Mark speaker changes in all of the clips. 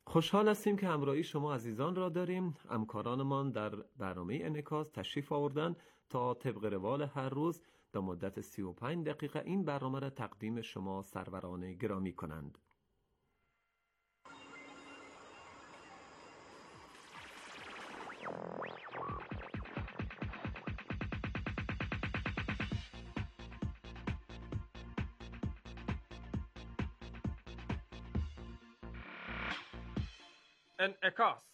Speaker 1: خوشحال هستیم که همراهی شما عزیزان را داریم. همکارانمان در برنامه انعکاس تشریف آوردن تا طبق روال هر روز در مدت 35 دقیقه این برنامه را تقدیم شما سروران گرامی کنند.
Speaker 2: انعکاس.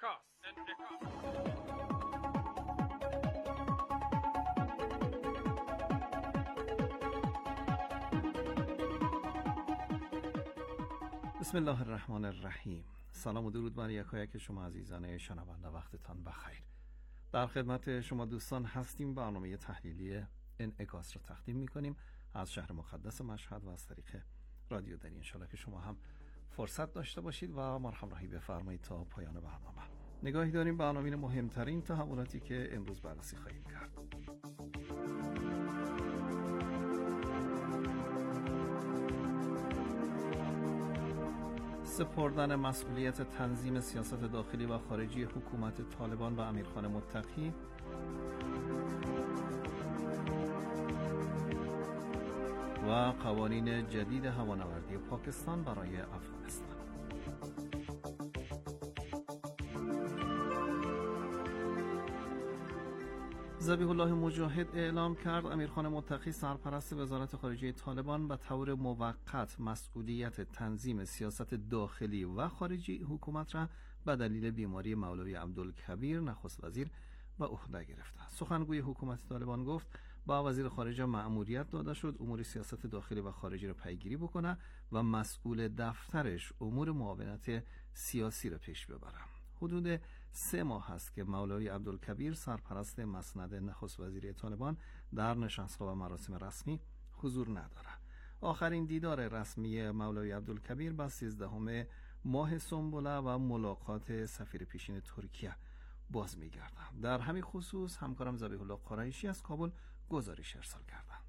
Speaker 3: بسم الله الرحمن الرحیم. سلام و درود بر یکایک شما عزیزان شنونده، وقتتان بخیر. در خدمت شما دوستان هستیم. برنامه تحلیلی انعکاس را تقدیم می‌کنیم از شهر مقدس مشهد و از طریق رادیو دری. انشالله که شما هم فرصت داشته باشید و ما را همراهی بفرمایید تا پایان برنامه. نگاهی داریم به عناوین مهمترین تحولاتی که امروز بررسی خواهیم کرد. سپردن مسئولیت تنظیم سیاست داخلی و خارجی حکومت طالبان به امیرخان متقی، و قوانین جدید هوانوردی پاکستان برای افغانستان. ذبیح الله مجاهد اعلام کرد امیرخان متقی سرپرست وزارت خارجه طالبان به طور موقت مسئولیت تنظیم سیاست داخلی و خارجی حکومت را به دلیل بیماری مولوی عبدالکبیر نخست وزیر به عهده گرفته. سخنگوی حکومت طالبان گفت با وزیر خارجه مأموریت داده شد امور سیاست داخلی و خارجی را پیگیری بکنه و مسئول دفترش امور معاونت سیاسی را پیش ببره. حدود 3 ماه است که مولوی عبدالکبیر سرپرست مسند نخست وزیری طالبان در نشست‌ها و مراسم رسمی حضور نداره. آخرین دیدار رسمی مولوی عبدالکبیر با 13 ماه سنبله و ملاقات سفیر پیشین ترکیه باز می‌گردم. در همین خصوص همکارم ذبیح الله قریشی از کابل گزارش ارسال کردند.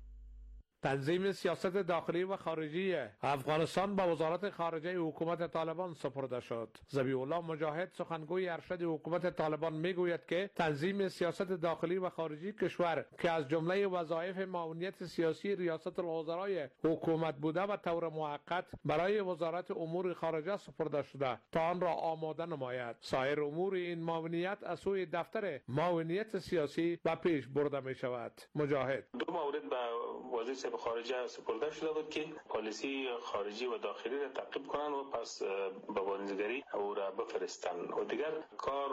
Speaker 2: تنظیم سیاست داخلی و خارجی افغانستان به وزارت خارجه حکومت طالبان سپرده شد. ذبیح الله مجاهد سخنگوی ارشد حکومت طالبان میگوید که تنظیم سیاست داخلی و خارجی کشور که از جمله وظایف معاونیت سیاسی ریاست الوزرای حکومت بوده و طور موقت برای وزارت امور خارجه سپرده شده تا آن را آماده نماید. سایر امور این معاونیت از سوی دفتر معاونیت سیاسی به پیش برده می شود. مجاهد
Speaker 4: دو مورد به وزیر خارجه سپرده شده بود که پالیسی خارجی و داخلی را تعقیب کنند و پس به بازنگری او را بفرستند و دیگر کار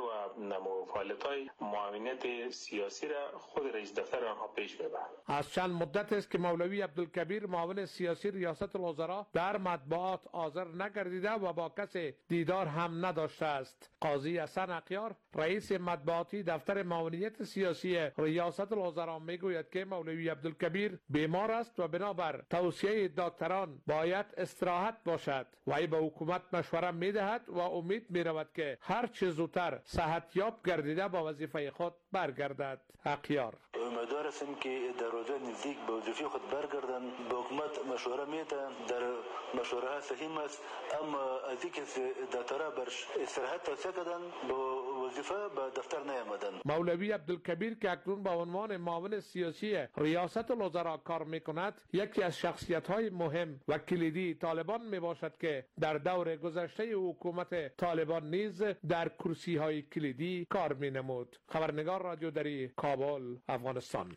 Speaker 4: و فعالیت‌های معاونت سیاسی را خود رئیس دفتر آنها پیش ببرند.
Speaker 2: از چند مدت است که مولوی عبدالکبیر معاون سیاسی ریاست الوزراء در مطبوعات حاضر نگردیده و با کسی دیدار هم نداشته است. قاضی حسن اقیار رئیس مطبوعاتی دفتر معاونیت سیاسی ریاست الوزراء میگوید که مولوی عبدالکبیر بیمار است و بنابر توصیه دکتران باید استراحت باشد. وی به حکومت مشوره میدهد و امید میرود که هر چه زودتر صحت یاب گردیده با وظیفه خود برگردد. اقیار
Speaker 5: امیدوار هستیم که در روزهای نزدیک به وظیفه خود برگردند. به حکومت مشوره میده، در مشوره ها صحیح است، اما از اینکه دکترها برش استراحت توصیه کردن به وظیفه به دفتر نیامدن.
Speaker 2: مولوی عبدالکبیر که اکنون به عنوان معاون سیاسی ریاست الوزراء کار میکند یکی از شخصیت‌های مهم و کلیدی طالبان میباشد که در دور گذشته حکومت طالبان نیز در کرسی‌های کلیدی کار مینمود. خبرنگار رادیو دری، کابل، افغانستان.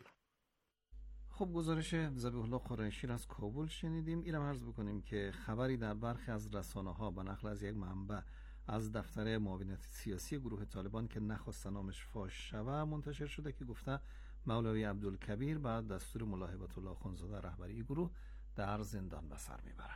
Speaker 3: خب گزارش ذبیح الله قریشی را از کابل شنیدیم. اینم عرض بکنیم که خبری در برخی از رسانه‌ها به نقل از یک منبع از دفتر معاونت سیاسی گروه طالبان که نخواست نامش فاش شود منتشر شده که گفته مولوی عبدالکبیر بعد دستور ملا هیبت الله اخوندزاده رهبری گروه در زندان به سر میبره.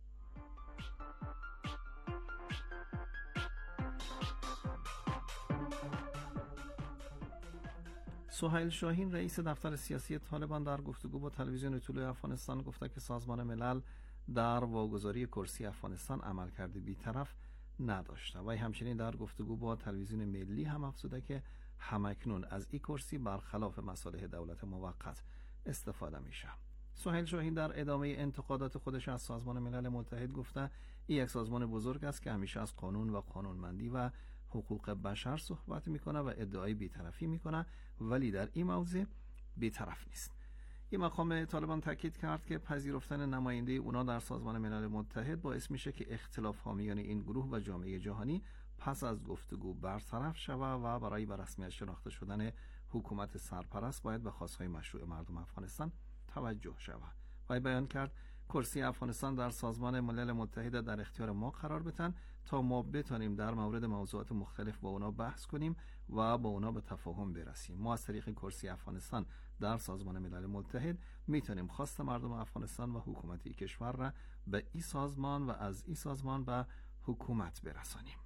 Speaker 3: سهیل شاهین رئیس دفتر سیاسی طالبان در گفتگو با تلویزیون طلوع افغانستان گفته که سازمان ملل در واگذاری کرسی افغانستان عملکرد بی‌طرف نداشته و همچنین در گفتگو با تلویزیون ملی هم افزوده که همکنون از این کرسی برخلاف مصالح دولت موقت استفاده میشه. سهیل شاهین در ادامه انتقادات خودش از سازمان ملل متحد گفته این یک سازمان بزرگ است که همیشه از قانون و قانونمندی و حقوق بشر صحبت میکنه و ادعای بی‌طرفی میکنه، ولی در این موضوع بی‌طرف نیست. این مقام طالبان تاکید کرد که پذیرفتن نماینده اونا در سازمان ملل متحد باعث میشه که اختلاف حامیان این گروه و جامعه جهانی پس از گفتگو برطرف شود و برای به رسمیت شناخته شدن حکومت سرپرست باید به خواستهای مشروع مردم افغانستان توجه شود. و بیان کرد کرسی افغانستان در سازمان ملل متحد در اختیار ما قرار بدن تا ما بتونیم در مورد موضوعات مختلف با اونا بحث کنیم و با اونا به تفاهم برسیم. ما از طریق کرسی افغانستان در سازمان ملل متحد میتونیم خواست مردم افغانستان و حکومت کشور را به این سازمان و از این سازمان به حکومت برسانیم.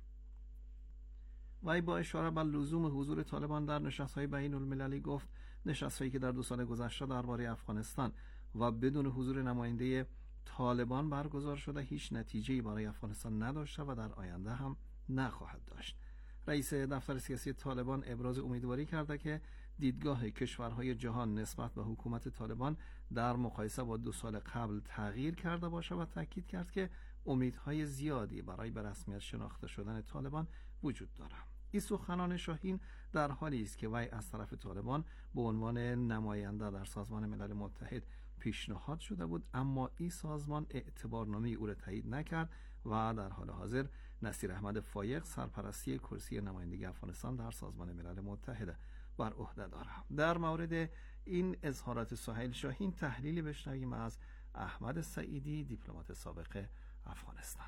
Speaker 3: وی با اشاره به لزوم حضور طالبان در نشست‌های بین المللی گفت نشست‌هایی که در 2 سال گذشته درباره افغانستان و بدون حضور نماینده طالبان برگزار شده هیچ نتیجه‌ای برای افغانستان نداشته و در آینده هم نخواهد داشت. رئیس دفتر سیاسی طالبان ابراز امیدواری کرده که دیدگاه کشورهای جهان نسبت به حکومت طالبان در مقایسه با 2 سال قبل تغییر کرده باشد و تاکید کرد که امیدهای زیادی برای به رسمیت شناخته شدن طالبان وجود دارد. این سخنان شاهین در حالی است که وی از طرف طالبان به عنوان نماینده در سازمان ملل متحد پیشنهاد شده بود، اما این سازمان اعتبارنامه او را تایید نکرد و در حال حاضر نصیر احمد فایق سرپرستی کرسی نمایندگی افغانستان در سازمان ملل متحد بر عهده دارد. در مورد این اظهارات سهیل شاهین تحلیلی بشنویم از احمد سعیدی، دیپلمات سابق افغانستان.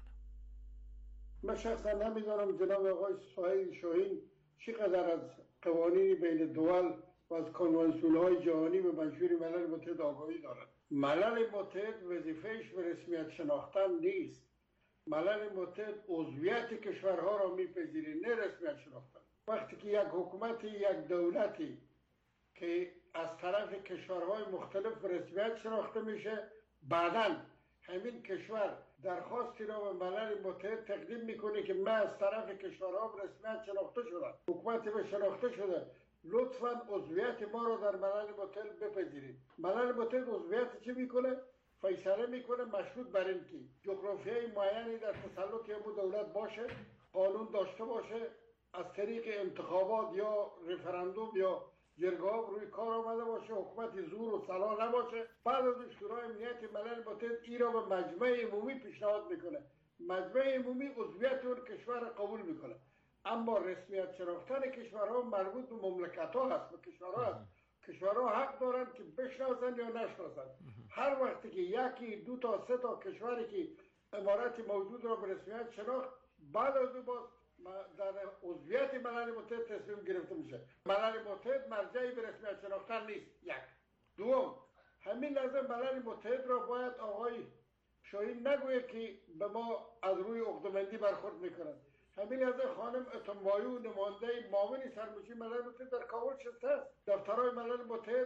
Speaker 6: من شخصا نمیدانم جناب آقای سهیل شاهین چقدر از قوانین بین الدول و از کنوانسیون‌های جهانی به منشور ملل متحد آگاهی دارد. ملل متحد وظیفه‌اش به رسمیت شناختن نیست. ملل متحد عضویت کشورها را میپذیره، نه رسمیت شناختن. وقتی که یک حکومت، یک دولتی که از طرف کشورهای مختلف به رسمیت شناخته میشه، بعداً همین کشور درخواستی را به ملل متحد تقدیم میکنه که من از طرف کشورها به رسمیت شناخته شدم، حکومت به شناخته شده، لطفاً عضویت ما را در ملل متحد بپذیرید. ملل متحد عضویت چی میکنه؟ فیصله میکنه مشروط بر این که جغرافیای معینی در تسلط یک دولت باشه، قانون داشته باشه، از طریق انتخابات یا رفراندوم یا جرگه‌ها روی کار آمده باشه، حکومت زور و صلاح نباشه. بعد از شورای امنیت ملل متحد این را به مجمع عمومی پیشنهاد میکنه، مجمع عمومی عضویت اون کشور قبول میکنه. اما رسمیت شناختن کشورها مربوط به مملکت‌ها هست، به کشورها هست. کشورها حق دارن که بشناسن یا نشناسن. هر وقتی که یکی، 2 تا 3 تا کشوری که امارت موجود را به رسمیت شناخت، بعد از اون باز در عضویت ملل متحد تصمیم گرفته میشه. ملل متحد مرجعی به رسمیت شناختن نیست. یک. دوم، همین لحظه ملل متحد را باید آقای شاهین نگوید که به ما از روی عقده‌مندی برخورد میکنند. همین لحظه خانم اتمبایو نماینده معاون سرمشی ملل متحد در کابل نشسته است. دفترهای ملل متحد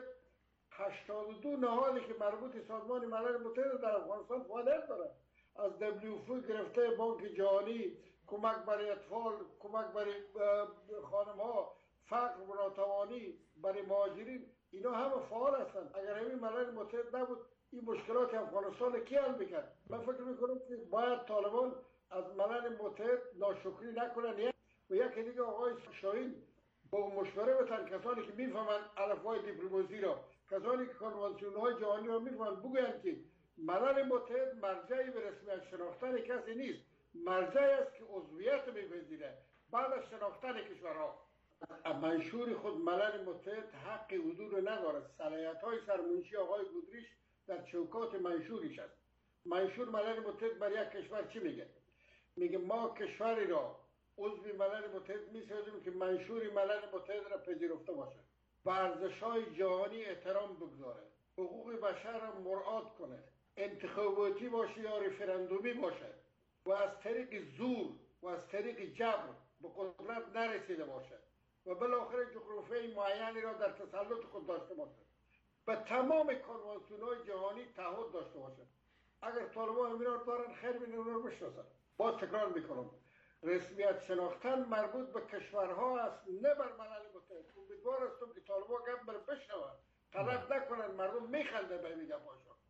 Speaker 6: 82 نهادی که مربوط سازمان ملل متحد در افغانستان فعالیت دارند، از WFP گرفته بانک جهانی، کمک برای اطفال، کمک برای خانم ها، فقر و ناتوانی، برای مهاجرین، اینا همه فعال هستند. اگر همین ملل متحد نبود این مشکلات افغانستان کی حل میکرد؟ من فکر میکنم که باید طالبان از ملل متحد ناشکری نکنن. و یکی دیگه آقای شاهین با مشوره بتن کسانی که میفهمن الفبای دیپلماسی را، کسانی که کنوانسیون‌های جهانی را میفهمن، بگویند که ملل متحد مرجعی به رسمیت شناختن کسی نیست، مرجعی است که عضویت میپذیره بعد از شناختن کشورها. منشور خود ملل متحد حق حضور ندارد. صلاحیت‌های سرمنشی آقای گودریش در چوکات منشورش است. منشور ملل متحد بر یک کشور چی میگه؟ میگه ما کشوری را عضو ملل متحد میسازیم که منشور ملل متحد را پذیرفته باشه، به ارزش‌های جهانی احترام بگذاره، حقوق بشر را مراعات کنه، انتخاباتی باشه یا رفراندومی باشه و از طریق زور و از طریق جبر به قدرت نرسیده باشه و بالاخره جغرافیای معینی را در تسلط خود داشته باشه، به تمام کنوانسیون‌های جهانی تعهد داشته باشه. اگر طالبان همینا رو دارن، خیر بین اونها رو بشناسن. باز تکرار میکنم، رسمیت شناختن مربوط به کشورها است، نه بر ملل متحد. امیدوار هستم که طالبان گپ بر بشنون، غلط نکنن. مردم میخنده به این گپاشا.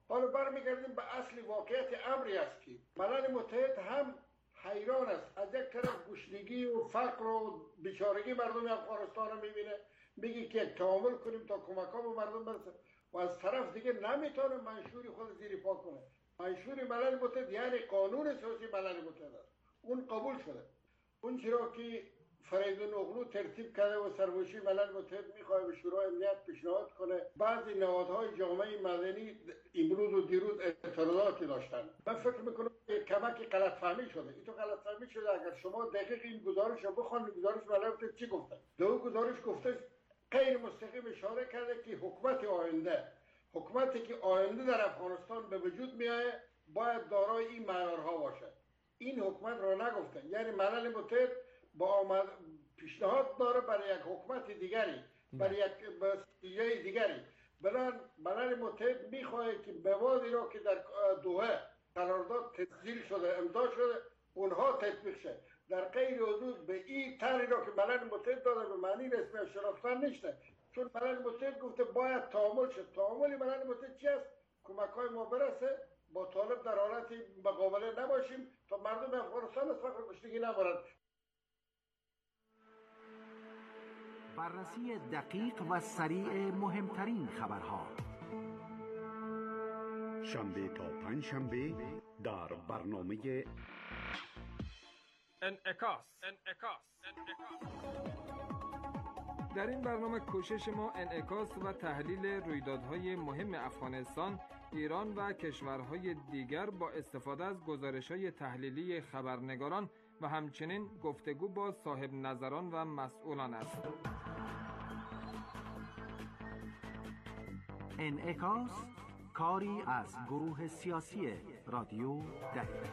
Speaker 6: حالا برمیگردیم به اصل واقعیت امری است که ملل متحد هم حیران است. از یک طرف گشنگی و فقر و بیچارگی مردم افغانستان رو میبینه، میگه که تعامل کنیم تا کمک ها به مردم برسه، و از طرف دیگه نمیتونه منشور خود زیر پا کنه. منشور ملل متحد یعنی قانون اساسی ملل متحد است، اون قبول شده. اون چرا که فریدون اغلو ترتیب کرده و سرگوشی ملل متحد میخواد به شورای امنیت پیشنهاد کنه. بعضی نهادهای جامعه مدنی امروز و دیروز اعتراضاتی داشتن. من فکر میکنم که کمکی غلط فهمی شده. این تو غلط فهمی شده. اگر شما دقیق این گزارش رو بخونید، گزارش ملل متحد چی گفته؟ دو گزارش گفته غیر مستقیم اشاره کرده که حکومتی که آینده در افغانستان به وجود میاد باید دارای این معیارها باشه. این حکومت را نگفته. یعنی ملل متحد با پیشنهاد داره برای یک حکومت دیگری، برای یک دیگری. بنابراین ملل متحد میخواد که موادی را که در دوحه قرارداد تسجیل شده، امضا شده، اونها تطبیق شه. در غیر حدود به این طرحی را که ملل متحد داده به معنی رسمی شناختن نشته، چون ملل متحد گفته باید تعامل شد. تعامل ملل متحد چی است؟ کمک های ما برسه، با طالب در حالت مقابله نباشیم تا مردم افغانستان از فقر و گشنگی نبرند.
Speaker 7: بررسی دقیق و سریع مهمترین خبرها،
Speaker 8: شنبه تا پنج شنبه در برنامه
Speaker 9: انعکاس. در این برنامه کوشش ما انعکاس و تحلیل رویدادهای مهم افغانستان، ایران و کشورهای دیگر با استفاده از گزارش‌های تحلیلی خبرنگاران و همچنین گفتگو با صاحب نظران و مسئولان است.
Speaker 7: انعکاس، کاری از گروه سیاسی رادیو دری.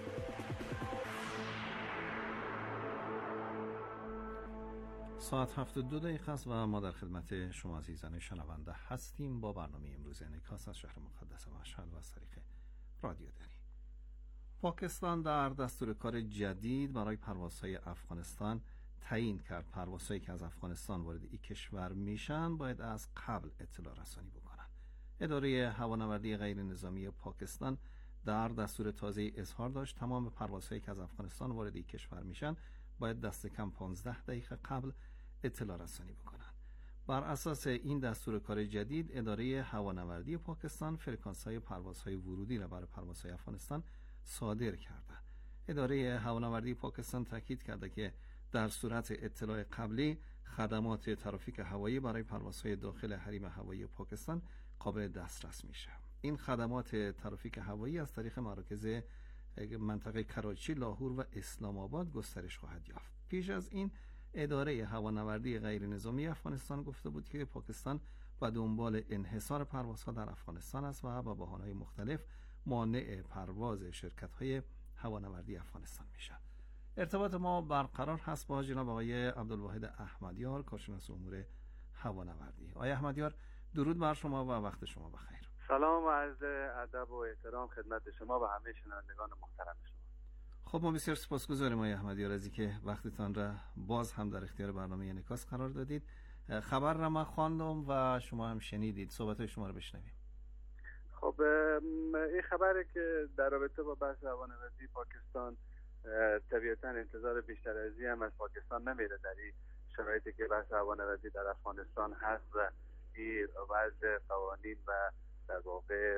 Speaker 3: ساعت 7:02 است و ما در خدمت شما عزیزان شنونده هستیم با برنامه امروز انعکاس از شهر مقدس مشهد و از طریق رادیو دری. پاکستان در دستور کار جدید برای پروازهای افغانستان تعیین کرد پروازهایی که از افغانستان وارد این کشور میشن باید از قبل اطلاع رسانی بکنن. اداره هوانوردی غیر نظامی پاکستان در دستور تازه اظهار داشت تمام پروازهایی که از افغانستان وارد این کشور میشن باید دست کم 15 دقیقه قبل اطلاع رسانی بکنن. بر اساس این دستور کار جدید اداره هوانوردی پاکستان فرکانس‌های پروازهای ورودی را برای پروازهای افغانستان صادر کرده. اداره هوانوردی پاکستان تاکید کرده که در صورت اطلاع قبلی خدمات ترافیک هوایی برای پروازهای داخل حریم هوایی پاکستان قابل دسترس میشه. این خدمات ترافیک هوایی از طریق مراکز منطقه کراچی، لاهور و اسلام آباد گسترش خواهد یافت. پیش از این اداره هوانوردی غیر نظامی افغانستان گفته بود که پاکستان به دنبال انحصار پروازها در افغانستان است و با بهانه‌های مختلف مانع پرواز شرکت‌های هوانوردی افغانستان میشه. ارتباط ما برقرار هست با جناب آقای عبدالواحد احمدیار، کارشناس امور هوانوردی. آقای احمدیار، درود بر شما و وقت شما بخیر.
Speaker 10: سلام و عرض ادب و احترام خدمت شما و همه شنوندگان محترم شما.
Speaker 3: خب ما بسیار سپاسگزاریم آقای احمدیار از اینکه وقتتان را باز هم در اختیار برنامه انعکاس قرار دادید. خبر را من خواندم و شما هم شنیدید، صحبت‌های شما رو بشنویم.
Speaker 10: خب این خبری که در رابطه با بحث هوانوردی پاکستان طبیعتاً انتظار بیشتر از این هم از پاکستان نمیره در این شرایطی که بحث هوانوردی در افغانستان هست و این وضع قوانین و در واقع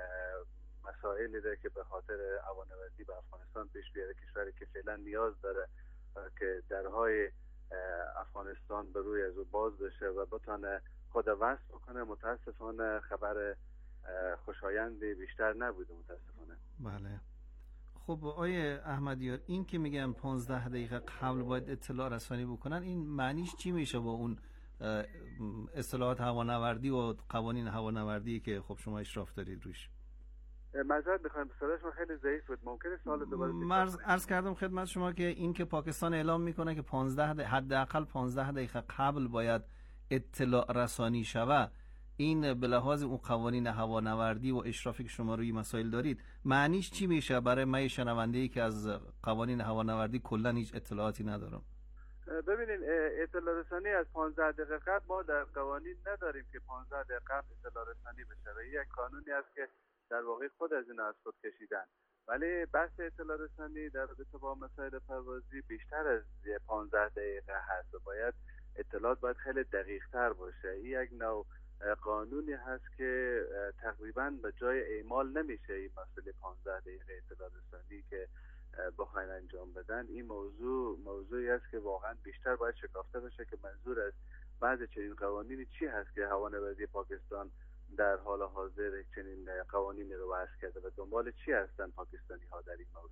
Speaker 10: مسائلی ده که به خاطر هوانوردی به افغانستان پیش بیاره، کشوری که فعلا نیاز داره که درهای افغانستان به روی از او باز بشه و بتونه خود وصل بکنه. متاسفانه خبر خوشایندی بیشتر نبوده متاسفانه.
Speaker 3: بله. خب آقای احمدیار، این که میگن 15 دقیقه قبل باید اطلاع رسانی بکنن، این معنیش چی میشه با اون اصطلاحات هوانوردی و قوانین هوانوردی که خب شما اشراف دارید روش؟
Speaker 10: معذرت میخوایم صداش ما خیلی ضعیف بود، ممکنه سوال دوباره
Speaker 3: عرض کردم خدمت شما که این که پاکستان اعلام میکنه که حداقل 15 دقیقه قبل باید اطلاع رسانی شود، این به لحاظ اون قوانین هوانوردی و اشرافی که شما روی مسائل دارید معنیش چی میشه برای من شنونده‌ای که از قوانین هوانوردی کلا هیچ اطلاعاتی ندارم؟
Speaker 10: ببینید اطلاع رسانی از 15 دقیقه قبل ما در قوانین نداریم که 15 دقیقه قبل اطلاع رسانی بشه و یک قانونی است که در واقع خود از این از خود کشیدن. ولی بحث اطلاع رسانی در رابطه با مسائل پروازی بیشتر از 15 دقیقه هست و باید اطلاعات باید خیلی دقیق تر باشه. این یک نوع قانونی هست که تقریبا به جای اعمال نمیشه این مسئله 15 دقیقه اطلاع رسانی که بخواین انجام بدن. این موضوعی است که واقعا بیشتر باید شکافته بشه که منظور از بعض چنین قوانینی چی هست که هوانوردی پاکستان در حال حاضر چنین قوانینی رو وضع کرده و دنبال چی هستن پاکستانی ها در این مورد.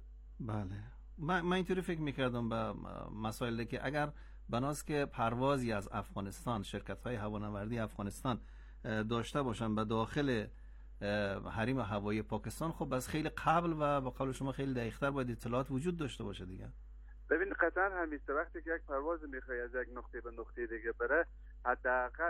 Speaker 3: بله، من اینطوری فکر میکردم به مسائل که اگر بناست که پروازی از افغانستان شرکت های هوانوردی افغانستان داشته باشن به داخل حریم هوایی پاکستان، خب بس خیلی قبل و با قول شما خیلی دقیق‌تر باید اطلاعات وجود داشته باشه دیگه.
Speaker 10: ببین قطعا همیشه وقتی که یک پرواز میخواد از یک نقطه به نقطه دیگه بره، حداقل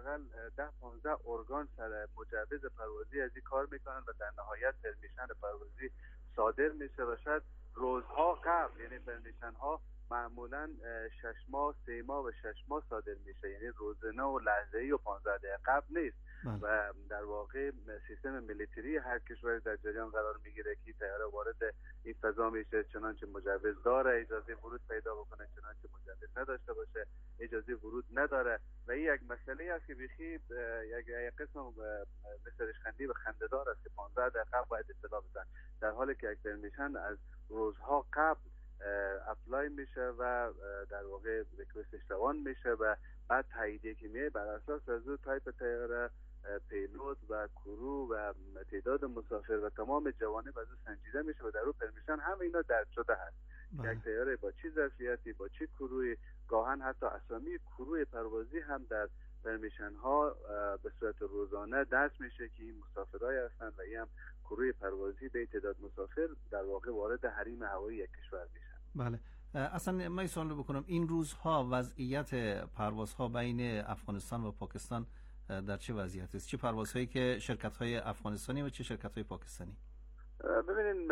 Speaker 10: 10-15 ارگان سر مجوز پروازی از این کار میکنن و در نهایت پرمیشن پروازی صادر میشه و شاید روزها قبل، یعنی پرمیشن ها معمولا 6 ماه 3 ماه و 6 ماه صادر میشه، یعنی روزانه و لحظه‌ای و 15 دقیقه قبل نیست. و در واقع سیستم ملیتری هر کشور در جریان قرار میگیره که طیاره وارد این فضا میشه، چنانچه مجوز داره اجازه ورود پیدا بکنه، چنانچه مجوز نداشته باشه اجازه ورود نداره. و این یک مسئله است که بیخی یک قسم مثل ریشخندی و خنده‌دار است که 15 دقیقه باید اطلاع بدن، در حالی که یک پرمیشن از روزها قبل اپلای میشه و در واقع ریکوستش روان میشه و بعد تاییدیه که میه بر اساس از اون تایپ طیاره، پیلوت و کرو و تعداد مسافر و تمام جوانب از اون سنجیده میشه و در اون پرمیشن همه اینا درج شده هست. یک طیاره با چه ظرفیتی، با چه کروی، گاهن حتی اسامی کروی پروازی هم در پرمیشن ها به صورت روزانه درج میشه که این مسافرای هستن و این هم کروی پروازی به تعداد مسافر در واقع وارد حریم هوایی یک کشور میشن.
Speaker 3: بله، اصلا من سوال بکنم این روزها وضعیت پروازها بین افغانستان و پاکستان در چه وضعیت است؟ چه پروازهایی که شرکت‌های افغانستانی و چه شرکت‌های پاکستانی؟
Speaker 10: ببینید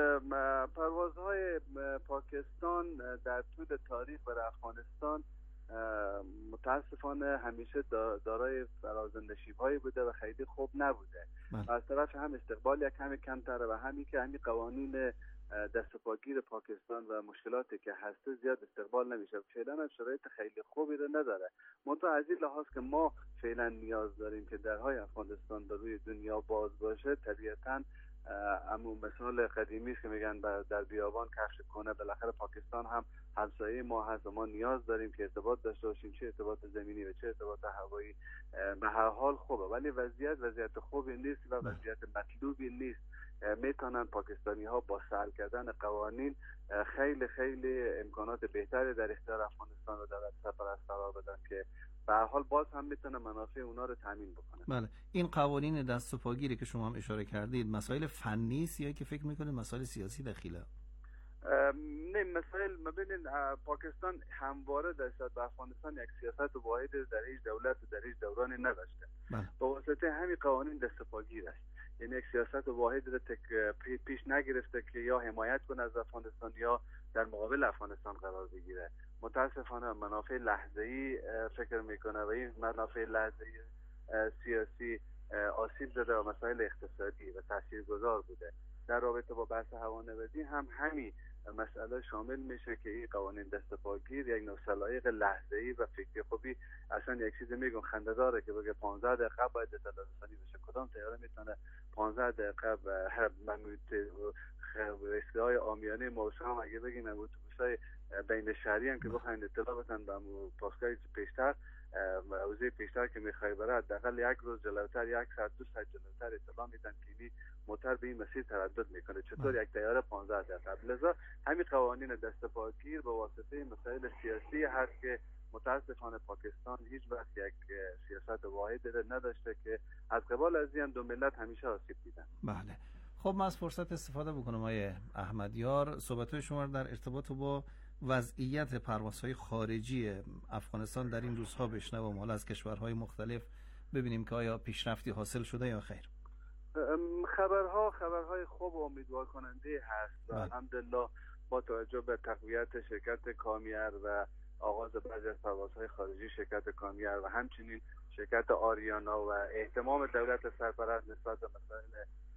Speaker 10: پروازهای پاکستان در طول تاریخ برای افغانستان متاسفانه همیشه دارای فرازنشیب‌هایی بوده و خیلی خوب نبوده. از طرف هم استقبال یک کمی کمتره و همین که همین قوانین دستپاگیر پاکستان و مشکلاتی که هست زیاد استقبال نمیشه. فعلا شرایط خیلی خوبی رو نداره. منتها از این لحاظ که ما فعلا نیاز داریم که درهای افغانستان به روی دنیا باز باشه، طبیعتاً اما مثال قدیمی است که میگن در بیابان کفش کنه، بالاخره پاکستان هم همسایه ما هست و ما نیاز داریم که ارتباط داشته باشیم، چه ارتباط زمینی و چه ارتباط هوایی. به هر حال خوبه ولی وضعیت خوبی نیست و وضعیت مطلوبی نیست. میتونن پاکستانی ها با سهل کردن قوانین خیلی خیلی امکانات بهتری در اختیار افغانستان و دولت سرپرست قرار بدن که به هر حال باز هم میتونه منافع اونا رو تامین بکنه.
Speaker 3: بله، این قوانین دست و پاگیری که شما هم اشاره کردید مسائل فنی است یا که فکر میکنید مسائل سیاسی داخله؟
Speaker 10: نه، مسائل ببینید پاکستان همواره در سطح افغانستان یک سیاست واحد در هیچ دولت و در هیچ دورانی نداشته. با واسطه همین قوانین دست و پاگیر است. یعنی یک سیاست واحد رو پیش نگرفته که یا حمایت کنه از افغانستان یا در مقابل افغانستان قرار بگیره. متاسفانه منافع لحظه‌ای فکر میکنه و این منافع لحظه‌ای سیاسی آسیب زده و مسائل اقتصادی و تاثیرگذار بوده. در رابطه با بحث هوانوردی هم همین مسئله شامل میشه که این قوانین دست پاگیر یک نوع سلایق لحظه‌ای و فکری خوبی اصلا یک چیز میگم خنده داره که بگه 15 دقیقه باید اطلاع رسانی بشه. کدام طیاره میتونه 15 دقیقه به هر رشته‌های عامیانه موشام اگه بگیم اتوبوس‌های بین شهری هم که بخواین اطلاع بدن به پاسگاه پیشتر موضوع پیشتر که میخوای بره حداقل یک روز جلوتر، یک ساعت 2 ساعت جلوتر اطلاع میدن که موتور به این مسیر تردد میکنه. چطور یک طیاره 15 دقیقه؟ لذا همین قوانین دست پاگیر به واسطه مسائل سیاسی هست که متاسفانه پاکستان هیچ وقت یک سیاست واحد نداشته که از قبال از این دو ملت همیشه آسیب دیدن.
Speaker 3: بله، خب من از فرصت استفاده بکنم آقای احمدیار، صحبت‌های شما در ارتباط با وضعیت پروازهای خارجی افغانستان در این روزها بشنوم، حالا از کشورهای مختلف ببینیم که آیا پیشرفتی حاصل شده یا خیر.
Speaker 10: خبرهای خوب و امیدوار کننده هست و الحمدلله با توجه به تقویت شرکت کامیر و آغاز بعضی از پروازهای خارجی شرکت کامیر و همچنین شرکت آریانا و اهتمام دولت سرپرست نسبت به مسائل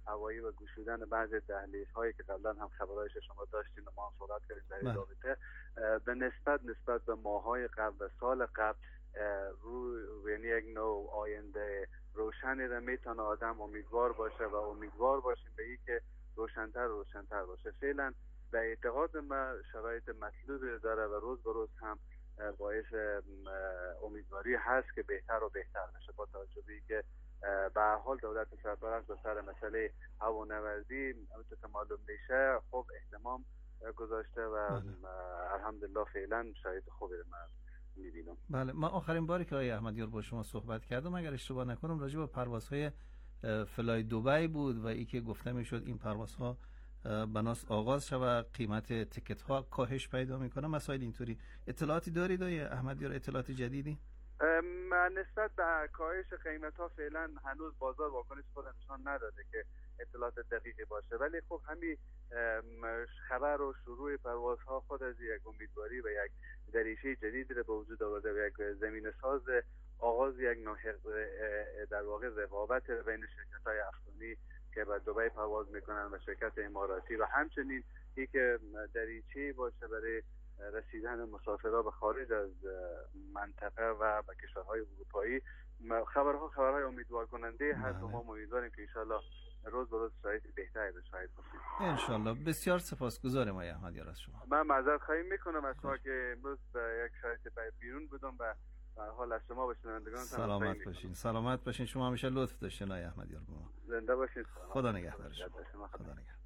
Speaker 10: هوایی و گشودن بعضی دهلیزهایی که قبلا هم خبرایش شما داشتین و ما هم صحبت کردیم در این رابطه، به نسبت به ماهای قبل و سال قبل یعنی یک نوع آینده روشنی را میتونه آدم امیدوار باشه و امیدوار باشیم به این که روشن‌تر باشه. فعلا به اعتقاد من شرایط مطلوبی داره و روز به روز هم باعث امیدواری هست که بهتر و بهتر بشه، با توجه به اینکه به هر حال دولت سرپرست به سر مسئله هوانوردی همونطور که معلوم میشه خوب اهتمام گذاشته و الحمدلله فعلا شرایط خوبی رو من میبینم.
Speaker 3: بله، من آخرین باری که آقای احمدیار با شما صحبت کردم اگر اشتباه نکنم راجع به پروازهای فلای دبی بود و ای که گفته میشد این پروازها بناس آغاز شود، قیمت تیکت ها کاهش پیدا میکنه، مسائل اینطوری. اطلاعاتی دارید آقای احمدیار، اطلاعات جدیدی؟
Speaker 10: نسبت به کاهش قیمت ها فعلا هنوز بازار واکنش خود نشان نداده که اطلاعات دقیقی باشه، ولی خب همین خبر و شروع پروازها خود از یک امیدواری و یک دریچه جدیدی رو به وجود آورده و یک زمین ساز آغاز یک نوع در واقع رقابت بین شرکت‌های افغانی که به دبی پرواز میکنن و شرکت اماراتی و همچنین این که دریچه باشه برای رسیدن مسافرها به خارج از منطقه و به کشورهای اروپایی. خبرهای امیدوار کننده هست و ما امیدواریم که انشالله روز به روز شرایط بهتری به شاهد باشیم.
Speaker 3: انشالله. بسیار سپاسگزارم آقای احمدیار از شما.
Speaker 10: من معذرت خواهی میکنم از شما که امروز به یک شرایط بیرون بودم و در حال از شما به شنوندگان
Speaker 3: سلامت باشین. شما همیشه لطف داشتین آقای احمدیار با ما.
Speaker 10: زنده باشین.
Speaker 3: خدا نگهدار شما. خدا نگهدار.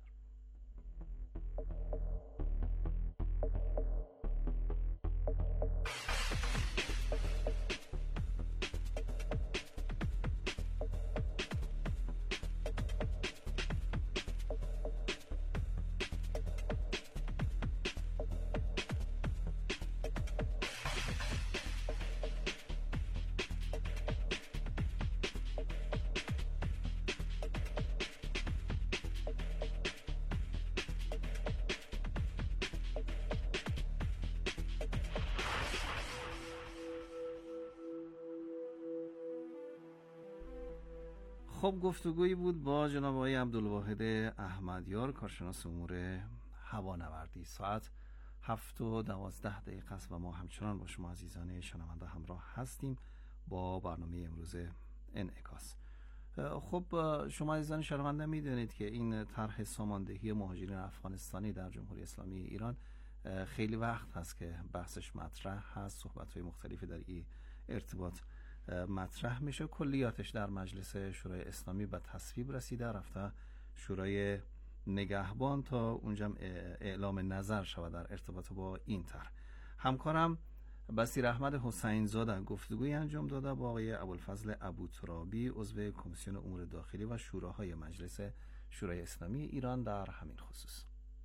Speaker 3: خب گفتگویی بود با جناب آقای عبدالواحد احمدیار، کارشناس امور هوانوردی. ساعت 7:12 است و ما همچنان با شما عزیزان شنونده همراه هستیم با برنامه امروز انعکاس. خب شما عزیزان شنونده میدونید که این طرح ساماندهی مهاجرین افغانستانی در جمهوری اسلامی ایران خیلی وقت هست که بحثش مطرح هست، صحبت‌های مختلفی در این ارتباط مطرح میشه. کلیاتش در مجلس شورای اسلامی به تصویب رسیده، رفته شورای نگهبان تا اونجا اعلام نظر شود در ارتباط با این طرح. همکارم بصیر احمد حسین زاده گفتگوی انجام داده با آقای ابوالفضل ابوترابی عضو کمیسیون امور داخلی و شوراهای مجلس شورای اسلامی ایران در همین خصوص.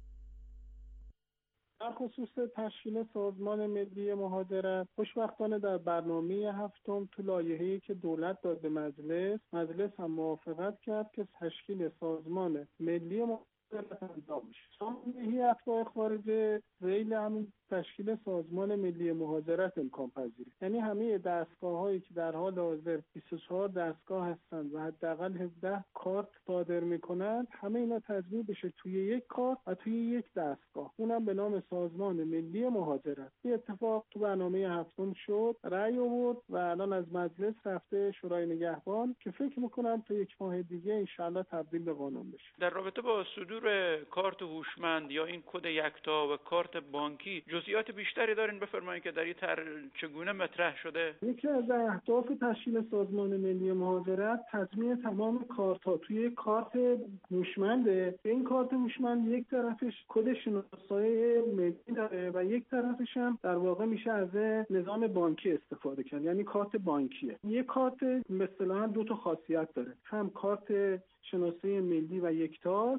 Speaker 11: در خصوص تشکیل سازمان ملی مهاجرت، خوشبختانه در برنامه هفتم تو لایحه‌ای که دولت داد به مجلس هم موافقت کرد که تشکیل سازمان ملی مهاجرت انجام بشه. ساماندهی اتباع خارجه ذیل همین تشکیل سازمان ملی مهاجرت امکان پذیره، یعنی همه دستگاه‌هایی که در حال حاضر 24 دستگاه هستند و حداقل 17 کارت صادر می‌کنند، همه اینا تضمین بشه توی یک کارت و توی یک دستگاه، اونم به نام سازمان ملی مهاجرت. این اتفاق تو برنامه هفتم شد، رأی آورد و الان از مجلس رفته شورای نگهبان که فکر می‌کنم تا یک ماه دیگه انشالله تبدیل به قانون بشه.
Speaker 12: در رابطه با صدور کارت هوشمند یا این کد یکتا و کارت بانکی جزئیات بیشتری دارین بفرمایید که در این طرح چگونه مطرح شده؟
Speaker 11: یکی از اهداف تشکیل سازمان ملی مهاجرت تضمین تمام کارت‌ها توی کارت هوشمنده. این کارت هوشمند یک طرفش کد شناسایی ملی داره و یک طرفش هم در واقع میشه از نظام بانکی استفاده کرد، یعنی کارت بانکیه. یک کارت مثلا دو تا خاصیت داره، هم کارت شناسایی ملی و یکتاست، هم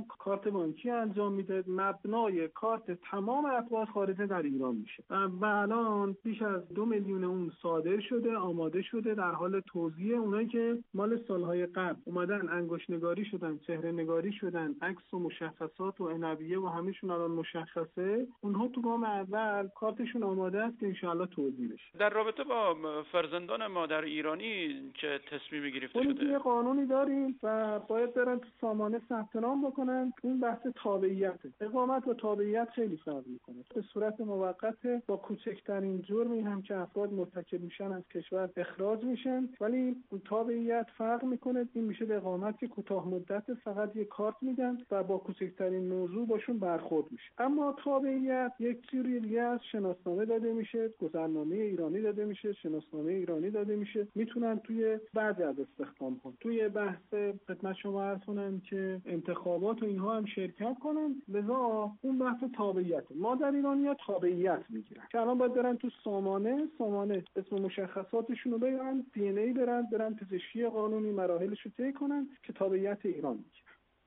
Speaker 11: هم کارت بانکی انجام میده، مبنای کارت تمام افراد خارجه در ایران میشه و الان بیش از 2 میلیون اون صادر شده، آماده شده، در حال توزیع. اونایی که مال سالهای قبل اومدن انگشت نگاری شدن، چهره نگاری شدن، عکس و مشخصات و عنویه و همه‌شون الان مشخصه، اونها تو گام اول کارتشون آماده است که انشاءالله توزیع بشه.
Speaker 12: در رابطه با فرزندان مادر ایرانی چه تصمیمی گرفته شده؟
Speaker 11: یه قانونی داریم و باید برن تو سامانه ثبت نام بکنن. اون بحث تابعیته. اقامت و تابعیت خیلی فرق میکنه. به صورت موقت با کوچکترین جرمی هم که افراد مرتکب میشن از کشور اخراج میشن، ولی تابعیت فرق میکنه. این میشه به اقامت که کوتاه مدت، فقط یه کارت میدن و با کوچکترین موضوع باشون برخورد میشه. اما تابعیت یک جوری دیگه از شناسنامه داده میشه، گذرنامه ایرانی داده میشه، شناسنامه ایرانی داده میشه. میتونن توی بعضی از استخدام‌ها توی بحث خدمت شما عرض کنم که انتخابات و اینها هم شرکت کنن. لذا اون بحث تابعیت ما در ایرانی‌ها تابعیت میگیرن که الان باید برن تو سامانه اسم مشخصاتشون رو بگن، دی ان ای برن پزشکی قانونی مراحلش رو طی کنن که تابعیت ایران میگیرن.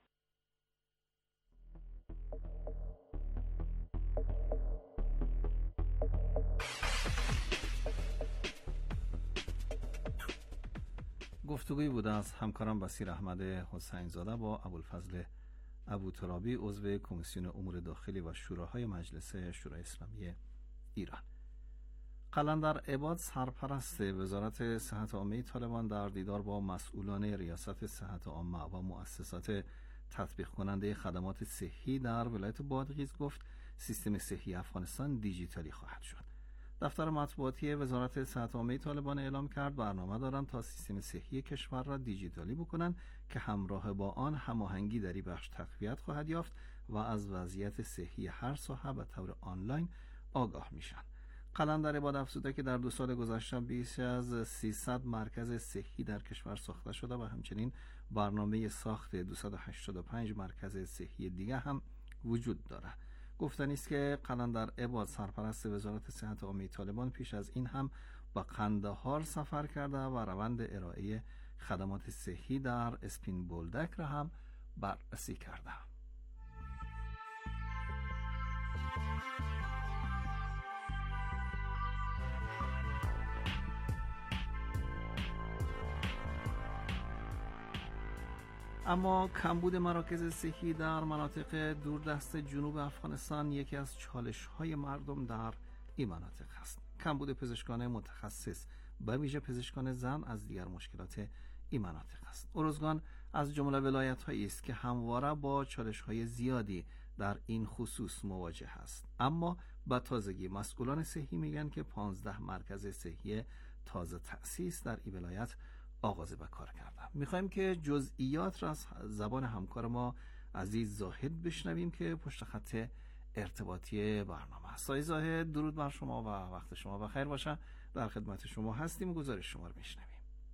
Speaker 3: گفتگویی بوده از همکارم بصیر احمد حسین زاده با ابوالفضل ابوترابی، عضو کمیسیون امور داخلی و شوراهای مجلس شورای اسلامی ایران. قلندر عباد، سرپرست وزارت صحت عامه طالبان، در دیدار با مسئولان ریاست صحت عامه و مؤسسات تطبیق کننده خدمات صحی در ولایت بادغیس گفت سیستم صحی افغانستان دیجیتالی خواهد شد. دفتر مطبوعاتی وزارت صحت عامه طالبان اعلام کرد برنامه دارند تا سیستم صحی کشور را دیجیتالی بکنند که همراه با آن هماهنگی در این بخش تقویت خواهد یافت و از وضعیت صحی هر ساحه به طور آنلاین آگاه میشن. قلندر عباد افزوده که در 2 سال گذشته بیش از 300 مرکز صحی در کشور ساخته شده و همچنین برنامه ساخت 285 مرکز صحی دیگر هم وجود دارد. گفتنی است که قلندر عباد، سرپرست وزارت صحت عامه طالبان، پیش از این هم به قندهار سفر کرده و روند ارائه خدمات صحی در اسپین بولدک را هم بررسی کرده. اما کمبود مراکز صحی در مناطق دوردست جنوب افغانستان یکی از چالش‌های مردم در این مناطق است. کمبود پزشکان متخصص به ویژه پزشکان زن از دیگر مشکلات این مناطق است. ارزگان از جمله ولایت‌هایی است که همواره با چالش‌های زیادی در این خصوص مواجه است. اما با تازگی مسئولان صحی میگن که 15 مرکز صحی تازه تأسیس در این ولایت آغاز به کار کردم. میخوایم که جزئیات را از زبان همکار ما عزیز زاهد بشنویم که پشت خط ارتباطی برنامه است. آقای زاهد، درود بر شما و وقت شما بخیر باشه. در خدمت شما هستیم و گزارش شما رو میشنویم.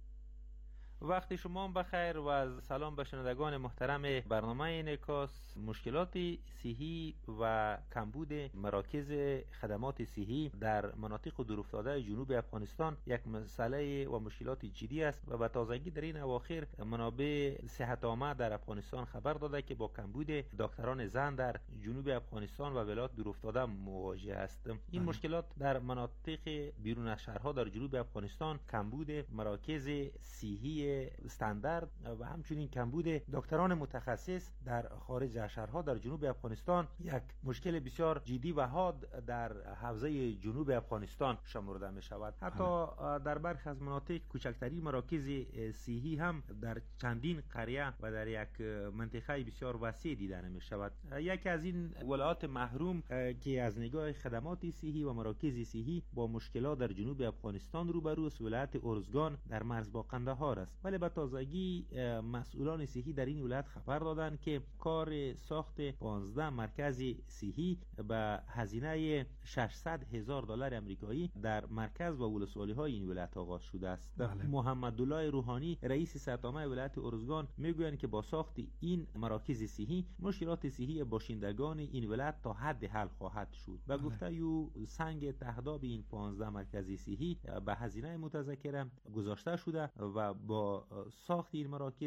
Speaker 13: وقت شما بخیر و از سلام به شنوندگان محترم برنامه انعکاس. مشکلات صحی و کمبود مراکز خدمات صحی در مناطق دورافتاده جنوب افغانستان یک مسئله و مشکلات جدی است و به تازگی در این اواخر منابع صحت عامه در افغانستان خبر داده که با کمبود دکتران زن در جنوب افغانستان و ولایات دورافتاده مواجه است. این مشکلات در مناطق بیرون از شهرها در جنوب افغانستان، کمبود مراکز صحی استاندارد و همچنین کمبود دکتران متخصص در خارج از شهرها در جنوب افغانستان یک مشکل بسیار جدی و حاد در حوزه جنوب افغانستان شمرده می شود. حتی در برخی از مناطق کوچکترین مراکز صحی هم در چندین قریه و در یک منطقه بسیار وسیع دیده می شود. یکی از این ولایات محروم که از نگاه خدمات صحی و مراکز صحی با مشکلات در جنوب افغانستان روبرو است ولایت ارزگان در مرز با قندهار است. ولی به تازگی مسئولان صحی در این ولایت خبر دادند که کار ساخت 15 مرکز صحی به هزینه $600,000 امریکایی در مرکز و ولسوالی‌های این ولایت آغاز شده است. محمدالله روحانی، رئیس صحت عامه ولایت ارزگان، میگویند که با ساخت این مراکز صحی مشکلات صحی باشندگان این ولایت تا حد حل خواهد شد. و گفته او سنگ تهداب این 15 مرکز صحی به هزینه متذکره گذاشته شده و با ساخت این مراکز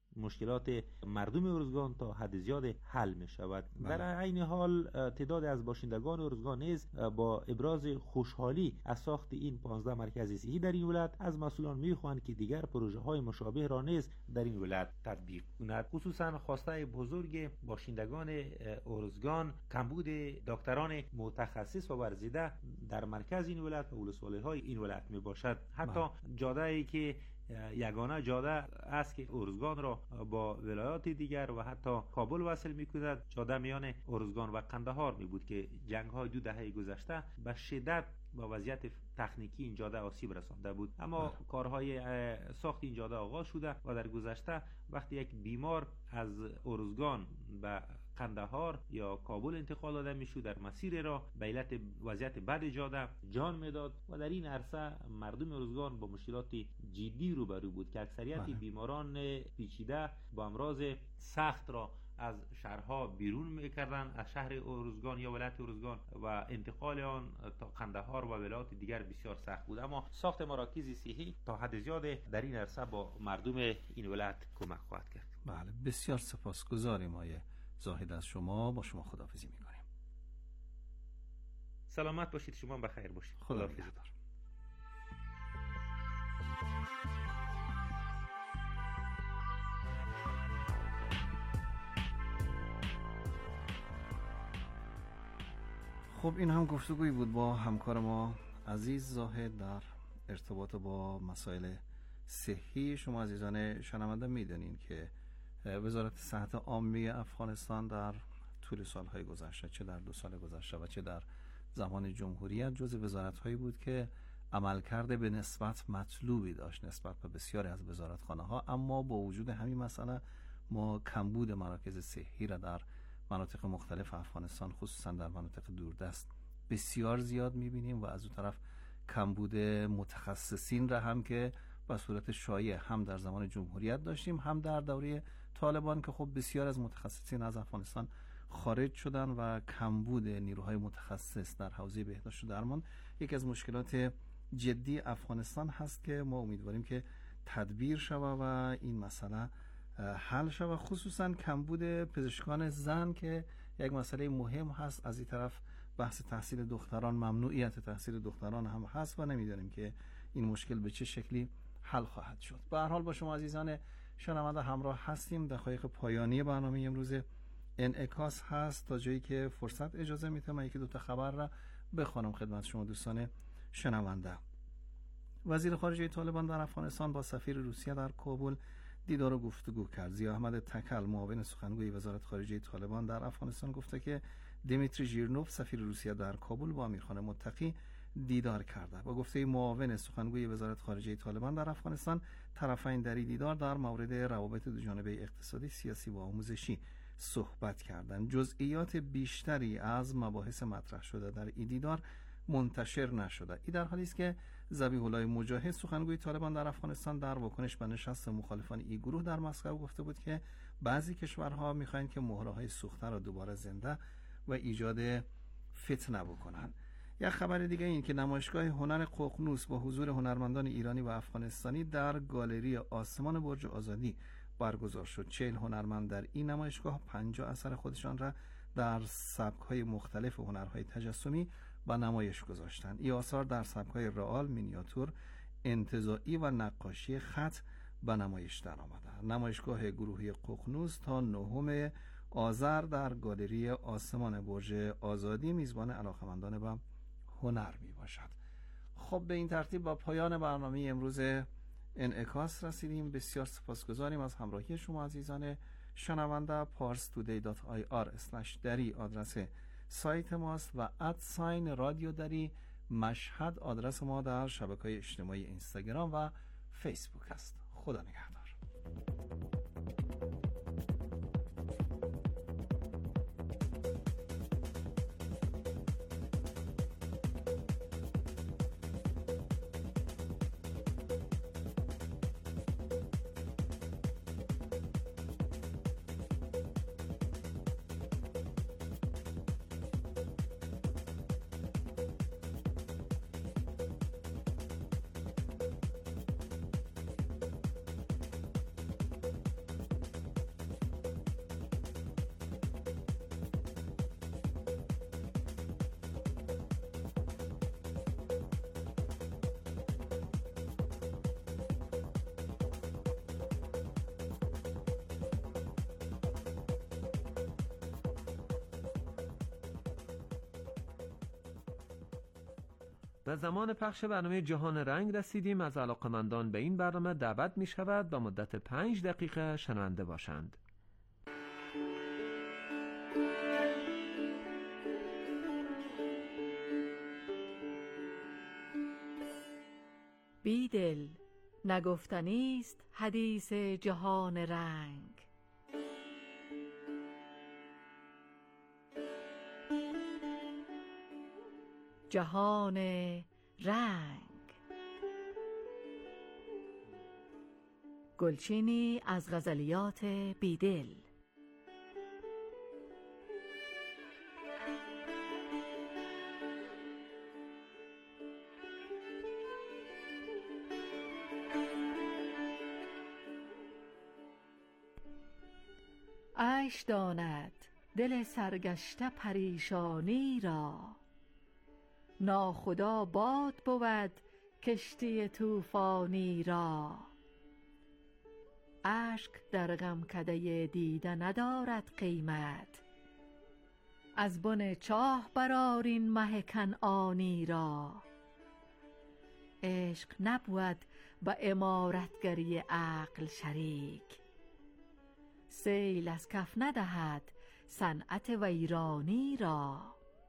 Speaker 13: مشکلات مردم ارزگان تا حد زیاد حل می شود. در عین حال تعداد از باشندگان ارزگان نیز با ابراز خوشحالی از ساخت این 15 مرکز صحی در این ولایت از مسئولان می‌خواهند که دیگر پروژه های مشابه را نیز در این ولایت تطبیق کنند. خصوصا خواسته بزرگ باشندگان ارزگان کمبود دکتران متخصص و ورزیده در مرکز این ولایت و ولسوالی‌های این ولایت می باشد. حتی جاده‌ای که یگانه جاده است که ارزگان را با ولایات دیگر و حتی کابل وصل می‌کند، جاده میان ارزگان و قندهار می بود که جنگ‌های 2 دهه گذشته به شدت با وضعیت تکنیکی این جاده آسیب رسانده بود. اما کارهای ساخت این جاده آغاز شده و در گذشته وقتی یک بیمار از ارزگان به قندهار یا کابل انتقال داده میشد، در مسیر را به علت وضعیت بد جاده جان میداد و در این عرصه مردم ارزگان با مشکلات جدی روبرو بود که اکثریت بیماران پیچیده با امراض سخت را از شهرها بیرون میکردن، از شهر ارزگان یا ولایت ارزگان، و انتقال آن تا قندهار و ولایات دیگر بسیار سخت بود. اما ساخت مراکز صحی تا حد زیاد در این عرصه با مردم این ولایت کمک خواهد کرد.
Speaker 3: بله، بسیار سپاسگزاریم آقای زاهد از شما. با شما خداحافظی میکنیم.
Speaker 13: سلامت باشید. شما بخیر باشید.
Speaker 3: خداحافظی. خب این هم گفتگویی بود با همکار ما عزیز زاهد در ارتباط با مسائل صحی. شما عزیزان شنونده میدونین که وزارت صحت عامه افغانستان در طول سالهای گذشته، چه در 2 سال گذشته و چه در زمان جمهوریت، جزو وزارت‌هایی بود که عملکرد به نسبت مطلوبی داشت نسبت به بسیاری از وزارتخانه‌ها. اما با وجود همین مسئله ما کمبود مراکز صحی را در مناطق مختلف افغانستان، خصوصا در مناطق دوردست، بسیار زیاد می‌بینیم و از اون طرف کمبود متخصصین را هم که به صورت شایع هم در زمان جمهوریت داشتیم هم در دوره طالبان که خب بسیار از متخصصین از افغانستان خارج شدن و کمبود نیروهای متخصص در حوزه بهداشت و درمان یکی از مشکلات جدی افغانستان هست که ما امیدواریم که تدبیر شود و این مسئله حل شود. خصوصا کمبود پزشکان زن که یک مسئله مهم هست. از این طرف بحث تحصیل دختران، ممنوعیت تحصیل دختران هم هست و نمیدونیم که این مشکل به چه شکلی حل خواهد شد. به هر حال با شما عزیزان شنونده همراه هستیم. دقایق پایانی برنامه امروز انعکاس هست تا جایی که فرصت اجازه میده من 1-2 تا خبر را بخوانم خدمت شما دوستان شنونده. وزیر خارجه طالبان در افغانستان با سفیر روسیه در کابل دیدار و گفتگو کرد. ضیا احمد تکل، معاون سخنگوی وزارت خارجه طالبان در افغانستان، گفته که دیمیتری ژیرنوف سفیر روسیه در کابل با امیرخان متقی دیدار کرده. با گفته معاون سخنگوی وزارت خارجه طالبان در افغانستان، طرفین در دیدار در مورد روابط دوجانبه اقتصادی، سیاسی و آموزشی صحبت کردند. جزئیات بیشتری از مباحث مطرح شده در این دیدار منتشر نشده. این در حالی است که ذبیح الله مجاهد، سخنگوی طالبان در افغانستان، در واکنش به نشست مخالفان این گروه در مسکو گفته بود که بعضی کشورها می‌خواهند که مهره‌های سوخته را دوباره زنده و ایجاد فتنه بکنند. یک خبر دیگه این که نمایشگاه هنر ققنوس با حضور هنرمندان ایرانی و افغانستانی در گالری آسمان برج آزادی برگزار شد. 40 هنرمند در این نمایشگاه 50 اثر خودشان را در سبک‌های مختلف هنرهای تجسمی و نمایش گذاشتند. این آثار در سبک‌های رئال، مینیاتور، انتزاعی و نقاشی خط به نمایش درآمدند. نمایشگاه گروهی ققنوس تا 9 آذر در گالری آسمان برج آزادی میزبان علاقه‌مندان به هنر می باشد. خب به این ترتیب با پایان برنامه امروز انعکاس رسیدیم. بسیار سپاسگزاریم از همراهی شما عزیزان شنونده. parstoday.ir/dari آدرس سایت ماست و @رادیو دری مشهد آدرس ما در شبکه‌های اجتماعی اینستاگرام و فیسبوک است. خدا نگهدار.
Speaker 1: و زمان پخش برنامه جهان رنگ رسیدیم. از علاقمندان به این برنامه دعوت می شود با مدت 5 دقیقه شنونده باشند.
Speaker 14: بیدل، نگفتنیست حدیث جهان رنگ. جهان رنگ. گلچینی از غزلیات بیدل. عیش داند دل سرگشته پریشانی را، ناخدا باد بود کشتی طوفانی را. اشک در غمکده دیده ندارد قیمت، از بن چاه برآر این مه کنعانی را. عشق نبود به عمارتگری عقل شریک، سیل از کف ندهد صنعت ویرانی را.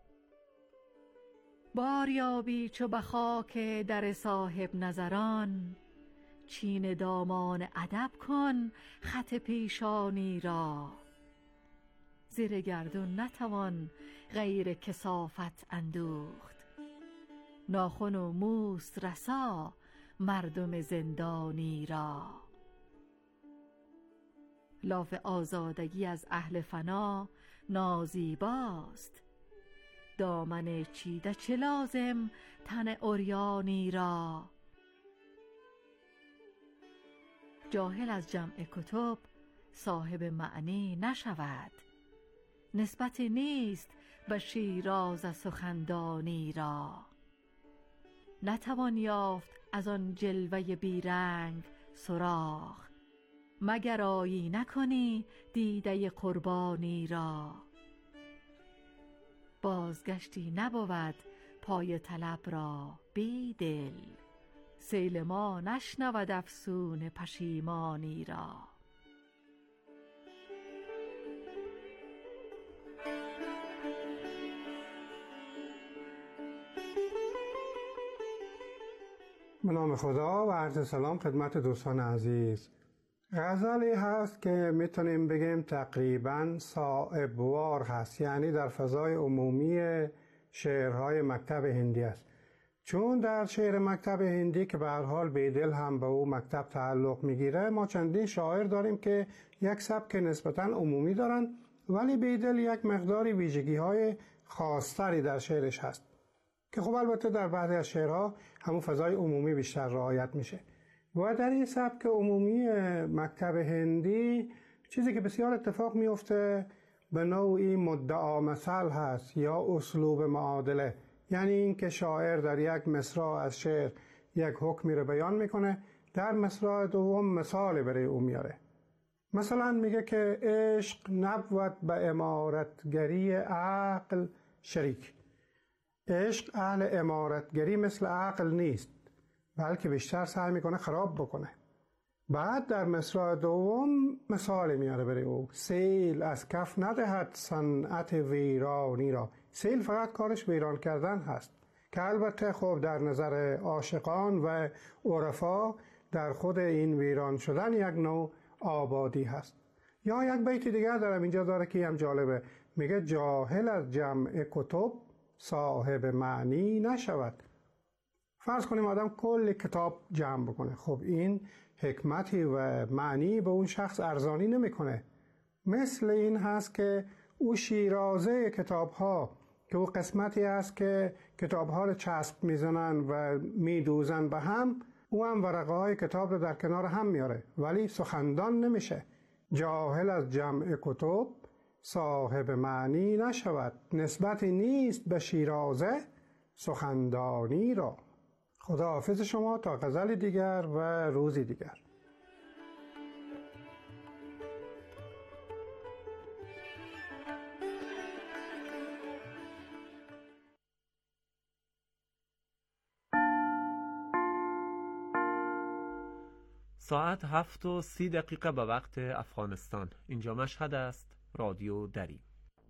Speaker 14: باریابی چو به خاک در صاحب نظران، چین دامان ادب کن خط پیشانی را. زیر گردون نتوان غیر کثافت اندوخت، ناخن و موست رسا مردم زندانی را. لاف آزادگی از اهل فنا نازیباست، دامن چیده چه لازم تن عریانی را. جاهل از جمع کتب صاحب معنی نشود، نسبتی نیست به شیراز سخندانی را. نتوان یافت از آن جلوه بیرنگ سراغ، مگر آیینه کنی دیده قربانی را. بازگشتی نبود پای طلب را بیدل، سیل ما نشنود افسون پشیمانی را.
Speaker 15: به نام خدا و عرض سلام خدمت دوستان عزیز. غزلی هست که میتونیم بگیم تقریباً صائبوار هست، یعنی در فضای عمومی شعرهای مکتب هندی است. چون در شعر مکتب هندی که به هر حال بیدل هم به او مکتب تعلق میگیره، ما چندین شاعر داریم که یک سبک نسبتاً عمومی دارن، ولی بیدل یک مقداری ویژگی‌های خاص‌تری در شعرش هست که خب البته در بعضی از شعرها همون فضای عمومی بیشتر رعایت میشه. و در این سبک عمومی مکتب هندی چیزی که بسیار اتفاق میفته به نوعی مدعا مثل هست یا اسلوب معادله، یعنی این که شاعر در یک مصرع از شعر یک حکمی رو بیان میکنه، در مصرع دوم مثال برای او میاره. مثلا میگه که عشق نبود به عمارتگری عقل شریک. عشق اهل عمارتگری مثل عقل نیست، بلکه بیشتر سعی میکنه خراب بکنه. بعد در مصرع دوم مثال میاره برای او، سیل از کف ندهد صنعت ویرانی را. سیل فقط کارش ویران کردن هست که البته خب در نظر عاشقان و عرفا در خود این ویران شدن یک نوع آبادی هست. یا یک بیت دیگر دارم اینجا داره که هم جالبه، میگه جاهل از جمع کتب صاحب معنی نشود. فرض کنیم آدم کل کتاب جمع بکنه، خب این حکمتی و معنی به اون شخص ارزانی نمیکنه. مثل این هست که او شیرازه کتاب ها که او قسمتی هست که کتاب ها رو چسب میزنن و میدوزن به هم، او هم ورقه های کتاب رو در کنار هم میاره ولی سخندان نمیشه. جاهل از جمع کتب صاحب معنی نشود، نسبتی نیست به شیرازه سخندانی را. خدا حافظ شما تا غزل دیگر و روزی دیگر.
Speaker 1: ساعت 7:30 به وقت افغانستان. اینجا مشهد است، رادیو دری.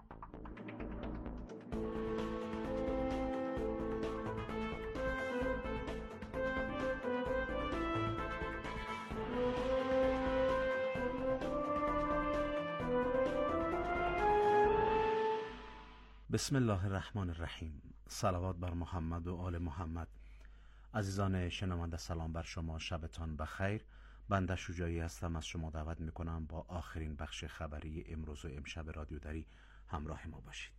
Speaker 16: بسم الله الرحمن الرحیم. صلوات بر محمد و آل محمد. عزیزان شنونده، سلام بر شما، شبتان بخیر. بنده شجاعی هستم، از شما دعوت میکنم با آخرین بخش خبری امروز و امشب رادیو دری همراه ما باشید.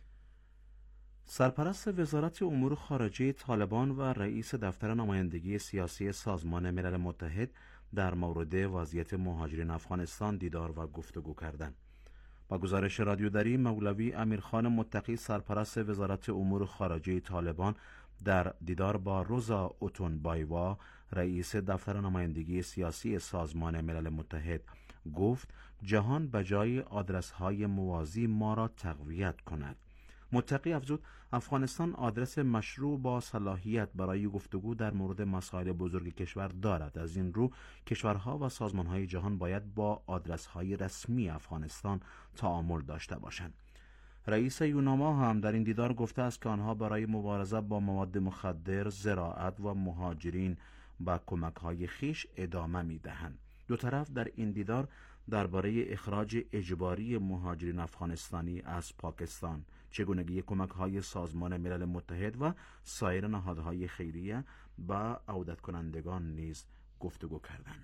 Speaker 16: سرپرست وزارت امور خارجه طالبان و رئیس دفتر نمایندگی سیاسی سازمان ملل متحد در مورد وضعیت مهاجرین افغانستان دیدار و گفتگو کردند. با گزارش رادیو دری، مولوی امیرخان متقی سرپرست وزارت امور خارجه طالبان در دیدار با روزا اوتونبایوا رئیس دفتر نمایندگی سیاسی سازمان ملل متحد گفت جهان بجای آدرس‌های موازی ما را تقویت کند. متقی افزود افغانستان آدرس مشروع با صلاحیت برای گفتگو در مورد مسائل بزرگ کشور دارد. از این رو کشورها و سازمانهای جهان باید با آدرس‌های رسمی افغانستان تعامل داشته باشند. رئیس یوناما هم در این دیدار گفته است که آنها برای مبارزه با مواد مخدر، زراعت و مهاجرین با کمک‌های خویش ادامه می‌دهند. دو طرف در این دیدار درباره اخراج اجباری مهاجرین افغانستانی از پاکستان، چگونگی کمک‌های سازمان ملل متحد و سایر نهادهای خیریه با عودت کنندگان نیز گفتگو کردند.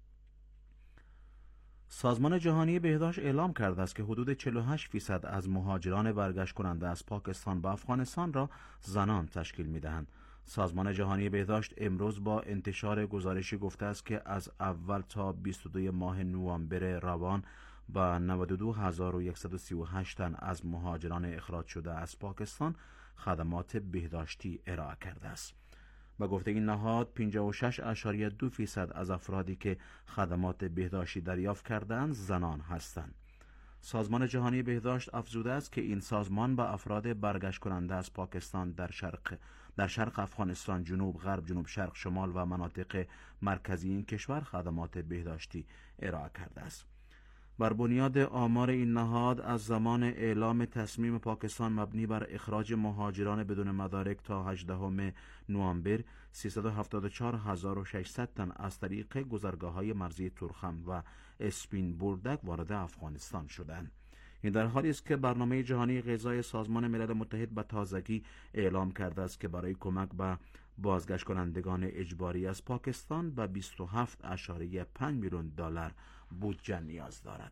Speaker 16: سازمان جهانی بهداشت اعلام کرده است که حدود 48% از مهاجران برگشت کننده از پاکستان به افغانستان را زنان تشکیل می‌دهند. سازمان جهانی بهداشت امروز با انتشار گزارشی گفته است که از اول تا 22 ماه نوامبر روان با 92,138 تن از مهاجران اخراج شده از پاکستان خدمات بهداشتی ارائه کرده است. با گفته این نهاد 56.2% از افرادی که خدمات بهداشتی دریافت کردند زنان هستند. سازمان جهانی بهداشت افزوده است که این سازمان با افراد برگشت کننده از پاکستان در شرق افغانستان، جنوب غرب، جنوب شرق، شمال و مناطق مرکزی این کشور خدمات بهداشتی ارائه کرده است. بر بنیاد آمار این نهاد از زمان اعلام تصمیم پاکستان مبنی بر اخراج مهاجران بدون مدارک تا 18 نوامبر 374,600 تن از طریق گذرگاه‌های مرزی تورخم و اسپین بولدک وارد افغانستان شدند. این در حالی است که برنامه جهانی غذای سازمان ملل متحد به تازگی اعلام کرده است که برای کمک به بازگشت کنندگان اجباری از پاکستان به 27.5 میلیون دلار بودجه نیاز دارد.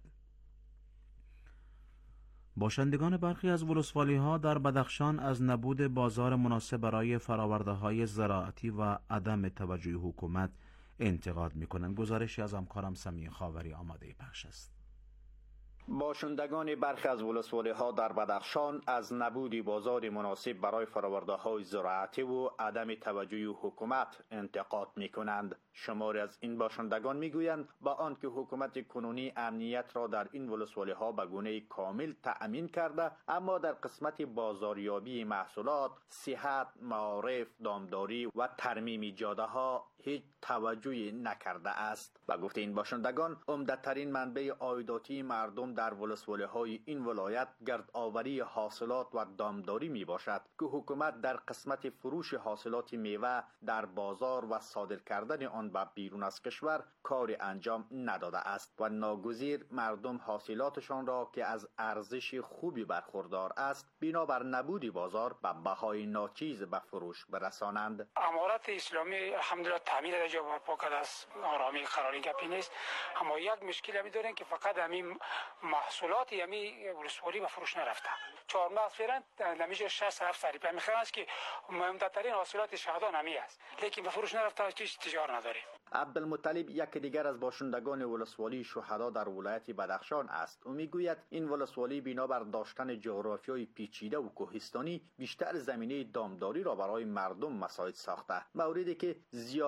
Speaker 16: باشندگان برخی از ولسوالی‌ها در بدخشان از نبود بازار مناسب برای فرآورده‌های زراعتی و عدم توجه حکومت انتقاد می‌کنند. گزارشی از همکارم سمیع خاوری آماده پخش است.
Speaker 17: باشندگان برخی از ولسوالی‌ها در بدخشان از نبود بازار مناسب برای فرآورده‌های زراعتی و عدم توجه حکومت انتقاد می‌کنند. شماری از این باشندگان می‌گویند با آنکه حکومت کنونی امنیت را در این ولسوالی‌ها به گونه کامل تأمین کرده، اما در قسمت بازاریابی محصولات، صحت، معارف، دامداری و ترمیم جاده‌ها هیچ توجهی نکرده است. با گفته این باشندگان، عمده‌ترین منبع عایداتی مردم در ولسوالی‌های این ولایت گردآوری حاصلات و دامداری می باشد که حکومت در قسمت فروش حاصلات میوه در بازار و صادر کردن آن به بیرون از کشور کار انجام نداده است و ناگزیر مردم حاصلاتشان را که از ارزش خوبی برخوردار است بنابر نبود بازار به بهای ناچیز به فروش برسانند.
Speaker 18: امارت اسلامی الحمدلله تامین در جا برپا کرده است، آرامی قراری گپی نیست، اما یک مشکل همی دارن که فقط همین محصولات یمی ولسوالی به فروش نرفته. چهارمغز فعلا نمیشه 6-7 سالی به میخوان است که مهمترین حاصلات شهدان همی است، لیکن به فروش نرفته، هیچ تجار نداره.
Speaker 17: عبدالمطلب یک دیگر از باشندگان ولسوالی شهدا در ولایت بدخشان است. او میگوید این ولسوالی بنابر داشتن جغرافیای پیچیده و کوهستانی بیشتر زمینه دامداری را برای مردم مساعد ساخته، موردی که زیاد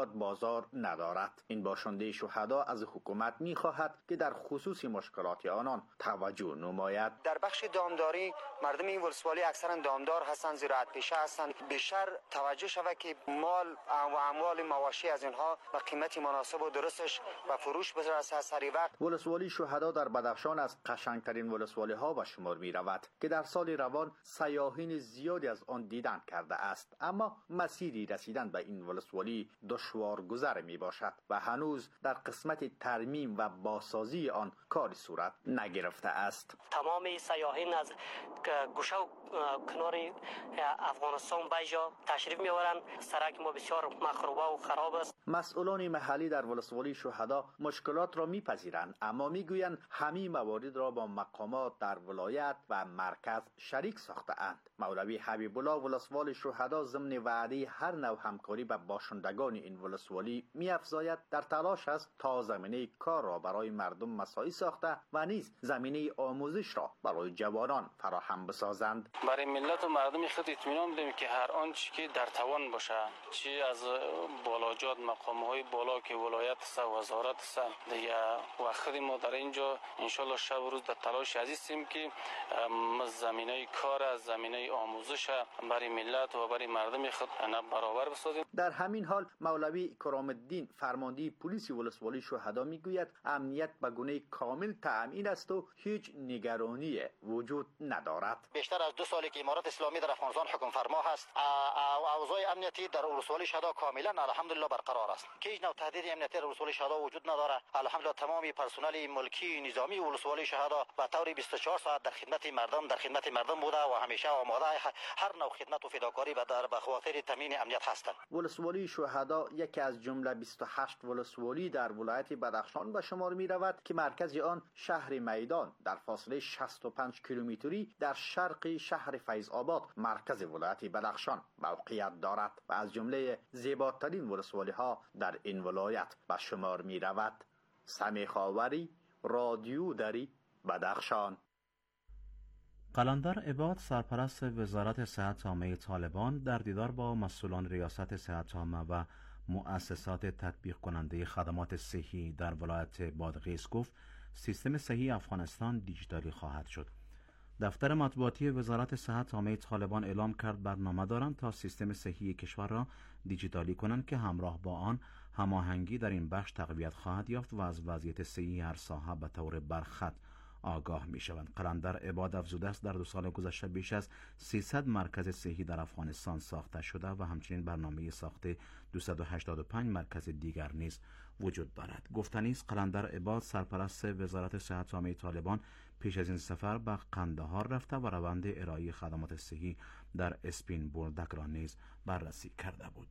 Speaker 17: حکومت بازار ندارد. این باشنده شهدا از حکومت می‌خواهد که در خصوص مشکلات آنان توجه نماید.
Speaker 19: در بخش دامداری مردم این ولسوالی اکثرا دامدار هستند، زراعت پیشه هستند. بیشتر توجه شود که مال و اموال مواشی از اینها به قیمت مناسب و درستش و فروش برسد سری وقت.
Speaker 17: ولسوالی شهدا در بدخشان از قشنگترین ولسوالی ها به شمار می رود که در سال روان سیاحین زیادی از آن دیدن کرده است، اما مسیری رسیدن به این ولسوالی دشوار گذر می باشد و هنوز در قسمت ترمیم و بازسازی آن کاری صورت نگرفته است.
Speaker 20: تمام سیاحین از گوشه و کنار افغانستان بیجا تشریف می‌آورند. سرک ما بسیار مخروبه و خراب است.
Speaker 17: مسئولان محلی در ولسوالی شهدا مشکلات را میپذیرند، اما میگویند همه موارد را با مقامات در ولایت و مرکز شریک ساخته اند. مولوی حبیب الله ولسوال شهدا ضمن وعده هر نوع همکاری با باشندگان این ولسوالی می‌افزاید در تلاش است تا زمینه کار را برای مردم مساعی ساخته و نیز زمینه آموزش را برای جوانان فراهم بسازند.
Speaker 21: برای ملت و مردم خود اطمینان بدیم که هر آنچه که در توان باشه، چی از بالاجات مقام‌های بالا که ولایت است و وزارت است دیگه، و خود ما در اینجا ان شاء الله شب و روز در تلاش هستیم که زمینه کار از زمینه آموزش برای ملت و برای مردم خود برابر بسازیم.
Speaker 17: در همین حال مولوی کرام الدین فرمانده پلیس ولسوالی شهدا میگوید امنیت به گونه کامل تامین است و هیچ نگرانی وجود ندارد.
Speaker 19: بیشتر از 2 سالی که امارات اسلامی در افغانستان حکم فرما هست، اوضاع امنیتی در ولسوالی شهدا کاملا الحمدلله برقرار است. هیچ نوع تهدید امنیتی در ولسوالی شهدا وجود نداره. الحمدلله تمام پرسنل ملکی نظامی ولسوالی شهدا به طور 24 ساعت در خدمت مردم بوده و همیشه آماده هر نوع خدمت و فداکاری به خاطر تامین امنیت هستند.
Speaker 17: ولسوالی شهدا یکی از جمله 28 ولسوالی در ولایت بدخشان به شمار می رود که مرکز آن شهر میدان در فاصله 65 کیلومتری در شرق شهر فیض آباد مرکز ولایت بدخشان موقعیت دارد و از جمله زیباترین ولسوالی ها در این ولایت به شمار می رود. سمی خاوری، رادیو دری، بدخشان.
Speaker 16: قلندر عباد سرپرست وزارت صحت عامه طالبان در دیدار با مسئولان ریاست صحت عامه و مؤسسات تطبیق کننده خدمات صحی در ولایت بادغیس گفت سیستم صحی افغانستان دیجیتالی خواهد شد. دفتر مطبوعاتی وزارت صحت عامه طالبان اعلام کرد برنامه دارند تا سیستم صحی کشور را دیجیتالی کنند که همراه با آن هماهنگی در این بخش تقویت خواهد یافت و از وضعیت صحی هر ساحه به طور برخط آگاه می شوند. قلندر عباد افزوده است در 2 سال گذشته بیش از 300 مرکز صحی در افغانستان ساخته شده و همچنین برنامه ساخت 285 مرکز دیگر نیز وجود دارد. گفتنی است قلندر عباد سرپرست وزارت صحت عامه طالبان پیش از این سفر به قندهار رفته و روند ارائه خدمات صحی در اسپین بولدک را نیز بررسی کرده بود.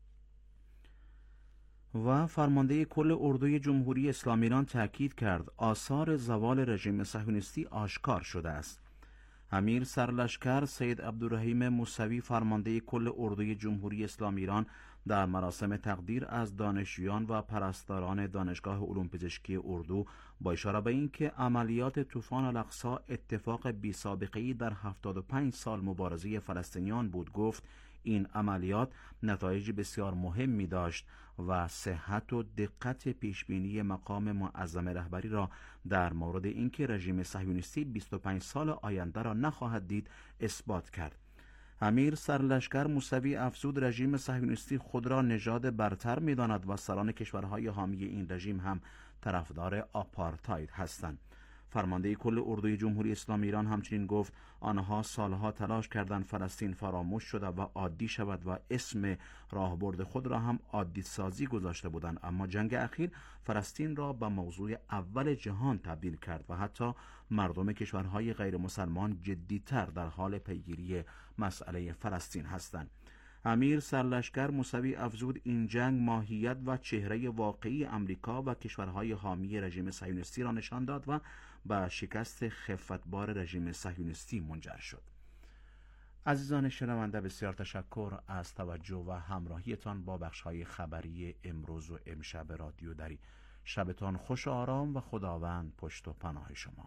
Speaker 16: و فرمانده کل اردوی جمهوری اسلامی ایران تاکید کرد آثار زوال رژیم صهیونیستی آشکار شده است. امیر سرلشکر سید عبدالرحیم موسوی فرمانده کل اردوی جمهوری اسلامی ایران در مراسم تقدیر از دانشجویان و پرستاران دانشگاه علوم پزشکی اردو با اشاره به اینکه عملیات طوفان الاقصی اتفاق بی سابقه‌ای در 75 سال مبارزه فلسطینیان بود گفت این عملیات نتایج بسیار مهمی داشت و صحت و دقت پیشبینی مقام معظم رهبری را در مورد اینکه رژیم صهیونیستی 25 سال آینده را نخواهد دید اثبات کرد. امیر سرلشکر موسوی افزود رژیم صهیونیستی خود را نژاد برتر می‌داند و سران کشورهای حامی این رژیم هم طرفدار آپارتاید هستند. فرمانده کل اردوی جمهوری اسلامی ایران همچنین گفت آنها سالها تلاش کردند فلسطین فراموش شده و عادی شود و اسم راهبرد خود را هم عادی سازی گذاشته بودند، اما جنگ اخیر فلسطین را به موضوع اول جهان تبدیل کرد و حتی مردم کشورهای غیر مسلمان جدی‌تر در حال پیگیری مسئله فلسطین هستند. امیر سرلشکر موسوی افزود این جنگ ماهیت و چهره واقعی امریکا و کشورهای حامی رژیم صهیونیستی را نشان داد و به شکست خفتبار رژیم صهیونیستی منجر شد. عزیزان شنونده بسیار تشکر از توجه و همراهیتان با بخش‌های خبری امروز و امشب رادیو دری. شبتان خوش و آرام و خداوند پشت و پناه شما.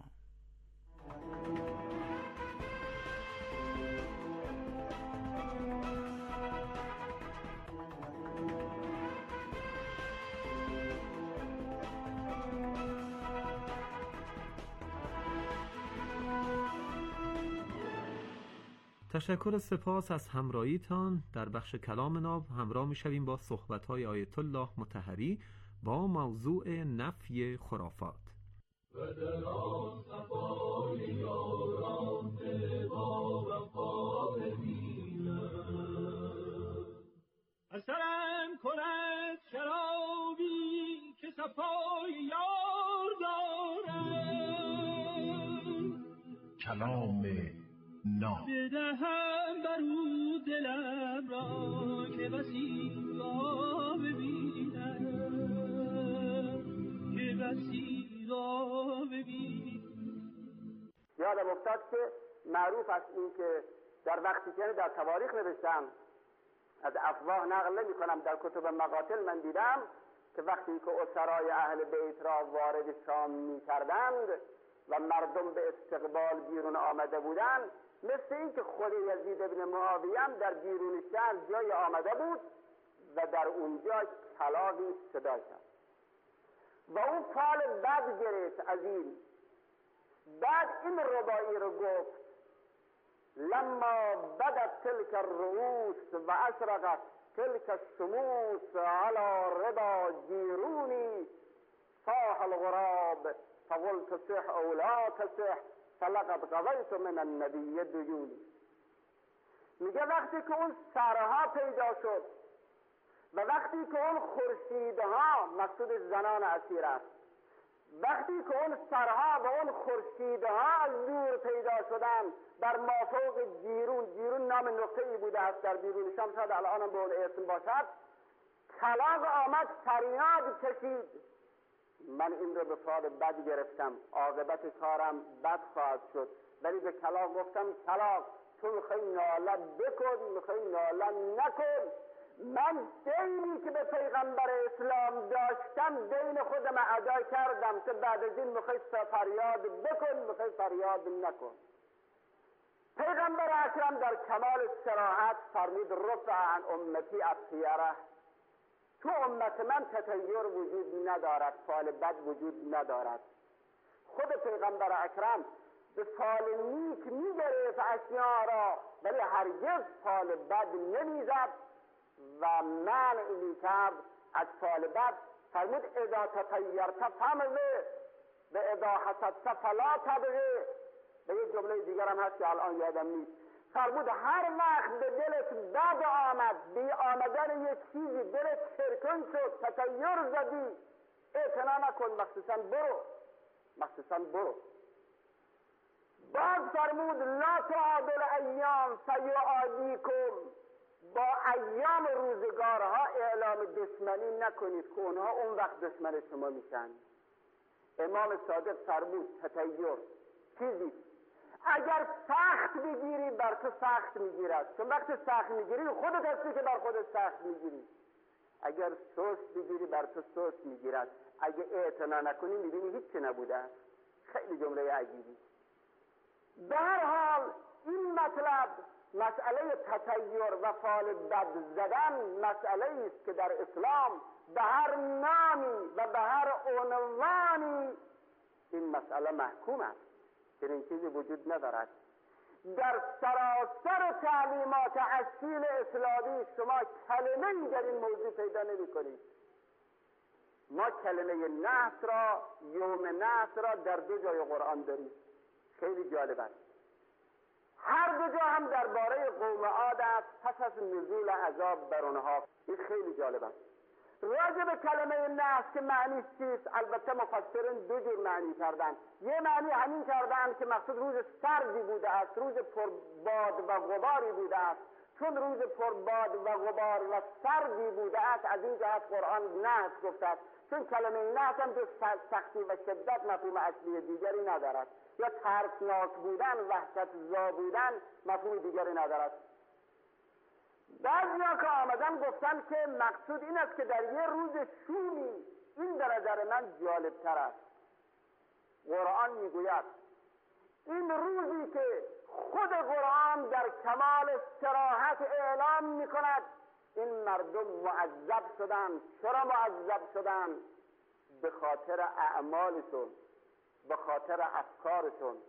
Speaker 1: تشکر سپاس از همراهیتان. در بخش کلام ناب همراه می‌شویم با صحبت‌های آیت الله مطهری با موضوع نفی خرافات.
Speaker 4: اثرم کند شرابی که صفای یار دارم،
Speaker 22: کلام ناب
Speaker 4: بدهم بر او دلم را که بسی را ببینم، که بسی را ببینم.
Speaker 23: یادم افتاد که معروف است این که در وقتی که در تواریخ نوشتم، از افواه نقل نمی کنم، در کتب مقاتل من دیدم که وقتی که اسرای اهل بیت را وارد شام می کردند و مردم به استقبال بیرون آمده بودند، مثل این که خود یزید ابن معاویه هم در بیرون شهر جای آمده بود و در اونجا کلاغی صدا کرد و اون فال بد گرفت از این. بعد این ربایی رو گفت: لما بدت تلك الرؤوس و اشرقت تلك الشموس على ربا جیرونی صاح الغراب فقلت صح او لا تصح فلقد قضیت من النبی دیونی. میگه وقتی که اون سرها پیدا شد و وقتی که اون خورشیدها، مقصود زنان اسیر است، وقتی که اون سرها و اون خورشیدها از دور پیدا شدن بر مافوق جیرون، جیرون نام نقطه‌ای بوده است در بیرون شام، شاید الان به اون اسم باشد، کلاغ آمد فریاد کشید: من این رو به فال بد گرفتم، عاقبت کارم بد خواهد شد. ولی به کلاغ گفتم: کلاغ تو میخوای ناله بکن، میخوای ناله نکن، من دینی که به پیغمبر اسلام داشتم دین خودم ادا کردم، تو بعد از این میخوای فریاد بکن، میخوای فریاد نکن. پیغمبر اکرم در کمال صراحت فرمود: رفع عن امتی الطیره، تو امت من تطیر وجود ندارد، فال بد وجود ندارد. خود پیغمبر اکرم به فال نیک میگرفت اشیاء را، ولی هرگز فال بد نمیزد و منع میکرد از فال بد. فرمود: اذا تطیرت فمضی و اذا حسدت فلا تبغی. و یه جمله دیگر هم هست که الان یادم نیست. فرمود هر وقت به دلت بد آمد، بی آمدن یک چیزی دلت سرکن شد، تطیر زدی، اعتنا نکن، مخصوصا برو. بعد فرمود: لا تعادل ایام سیعادیکم، با ایام روزگارها اعلام دشمنی نکنید که اونها اون وقت دشمن شما میشن. امام صادق فرمود: تطیر چیزی اگر سخت بگیری بر تو سخت میگیرد، چون وقت سخت میگیری خودت هستی که بر خودت سخت میگیری. اگر سست بگیری بر تو سست میگیرد، اگه اعتنا نکنی میبینی هیچی نبوده. خیلی جمله عجیبی. به هر حال این مطلب، مسئله تطیر و فال بد زدن، مسئله است که در اسلام به هر نامی و به هر عنوانی این مسئله محکوم است، که این چیزی وجود ندارد. در سراسر تعلیمات اصیل اسلامی شما کلمه‌ای در این موضوع پیدا نمی‌کنید. ما کلمه نحس را، یوم نحس را در 2 جای قرآن داریم. خیلی جالب است. هر 2 جا هم درباره قوم عاد است، پس از نزول عذاب بر آنها. این خیلی جالب است. راجع به کلمه نحس که معنی چیست، البته مفسرین 2 جور معنی کردن. یه معنی همین کردن که مقصود روز سردی بوده است، روز پر باد و غباری بوده است. چون روز پر باد و غبار و سردی بوده است، از این جهت قرآن نحس گفته است. چون کلمه نحس هم جز سختی و شدت مفهوم اصلی دیگری ندارد، یا ترسناک بودن، وحشت‌زا بودن مفهوم دیگری ندارد. بعضیا که آمدن گفتن که مقصود این است که در یه روز شومی، این به نظر من جالبتر است. قرآن میگوید این روزی که خود قرآن در کمال صراحت اعلام میکند این مردم معذب شدند. چرا معذب شدند؟ به خاطر اعمالشون، به خاطر افکارشون،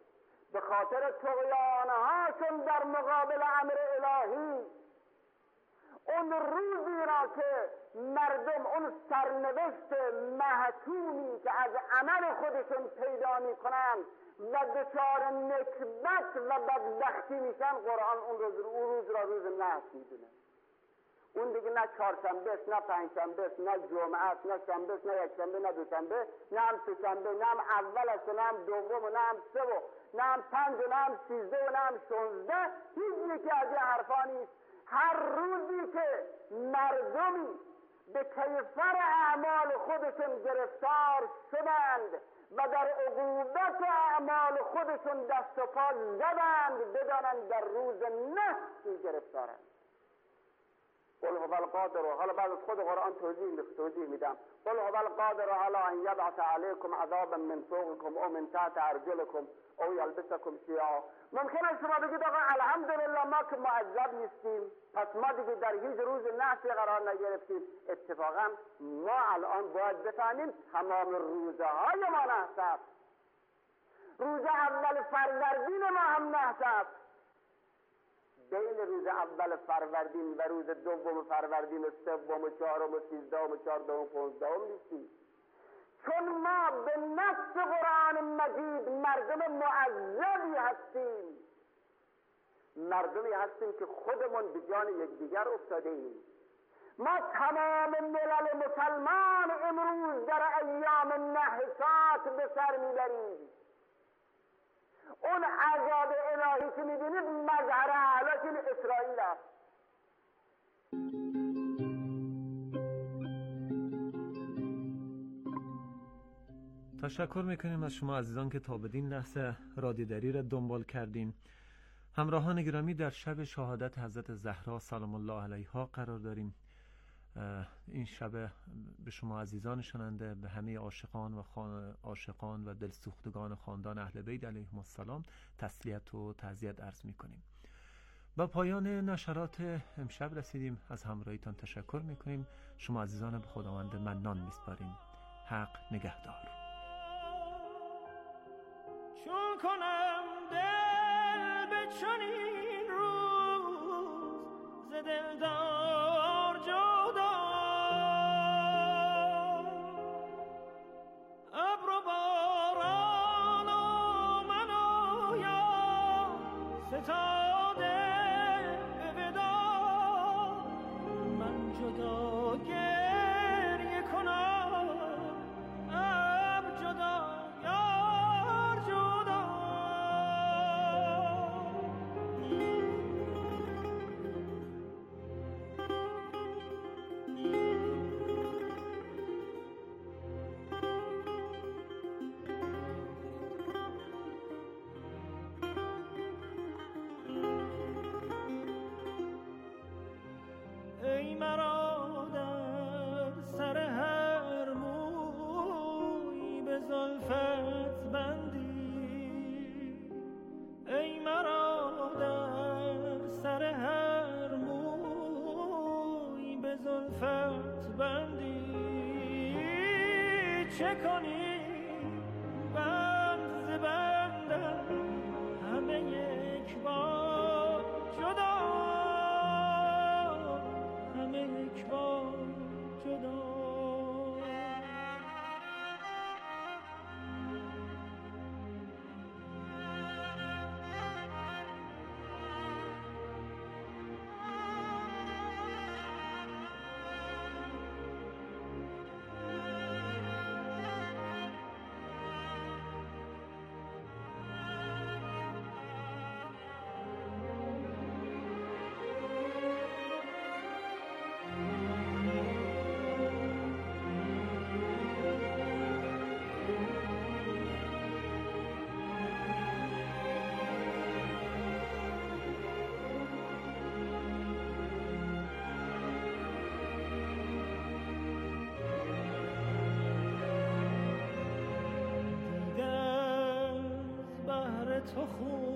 Speaker 23: به خاطر طغیانهاشون در مقابل امر الهی، اون روزی را که مردم اون سرنوشت محتومی که از عمل خودشون پیدا میکنند و دچار نکبت و بدبختی میشن، قرآن اون روز را روز نحس میدونه. اون دیگه نه چهارشنبه است، نه پنجشنبه است، نه جمعه است، نه شنبه است، نه یکشنبه، نه دوشنبه، نه هم سه‌شنبه، نه هم اول است، نه هم دوم، نه هم سه، نه هم پنج، نه هم 13 و نه هم 16. هیچ یکی از این حرفا نیست. هر روزی که مردمی به کیفر اعمال خودشون گرفتار شدند و در عقوبت اعمال خودشون دست و پا زدند، بدانند در روز نحسی گرفتارند. قل هو القادر، حالا بعد از خود قرآن توضیح میدم. قل هو القادر علی ان یبعث علیکم عذابا من فوقکم او من تحت ارجلکم او یلبسکم شیعا. ممکنه شما بگید آقا الحمدلله ما که معذب نیستیم، پس ما دیگه در هیچ روز نحسی قرار نگرفتیم. اتفاقا ما الان باید بفهمیم تمام روزهای ما نحس است. روز اول فروردین ما هم نحس است. بین روز اول فروردین و روز دوم فروردین و سوم و چهارم و 13 و 14 و 15 نیستیم، چون ما به نص قرآن مجید مردم معذبی هستیم. مردمی هستیم که خودمون به جان یکدیگر افتاده ایم. ما تمام ملل مسلمان امروز در ایام نحسات به سر میبریم. اون عذاب الهی که میبینید مظهر اعلاش این اسرائیل است.
Speaker 1: تشکر میکنیم از شما عزیزان که تا بدین لحظه رادیودری را دنبال کردین. همراهان گرامی، در شب شهادت حضرت زهرا سلام الله علیها قرار داریم. این شب به شما عزیزان شنونده، به همه عاشقان و دلسوختگان خاندان اهل بیت علیهم السلام تسلیت و تعزیت عرض میکنیم. با پایان نشرات امشب رسیدیم. از همراهیتان تشکر میکنیم. شما عزیزان به خداوند منان میسپاریم. حق نگهدار.
Speaker 4: چون کنم دل به چنین روز ز دلدار جدا، ابر و باران و من آیا ستاده به ودا، من جدا گریه کنم ابر جدا یار جدا. ای مرا در سر هر موی به زلفت بندی، ای مرا در سر هر موی به زلفت بندی، چه کنی بند ز بندم همه یک بار جدا، همه یک بار جدا. تو خوب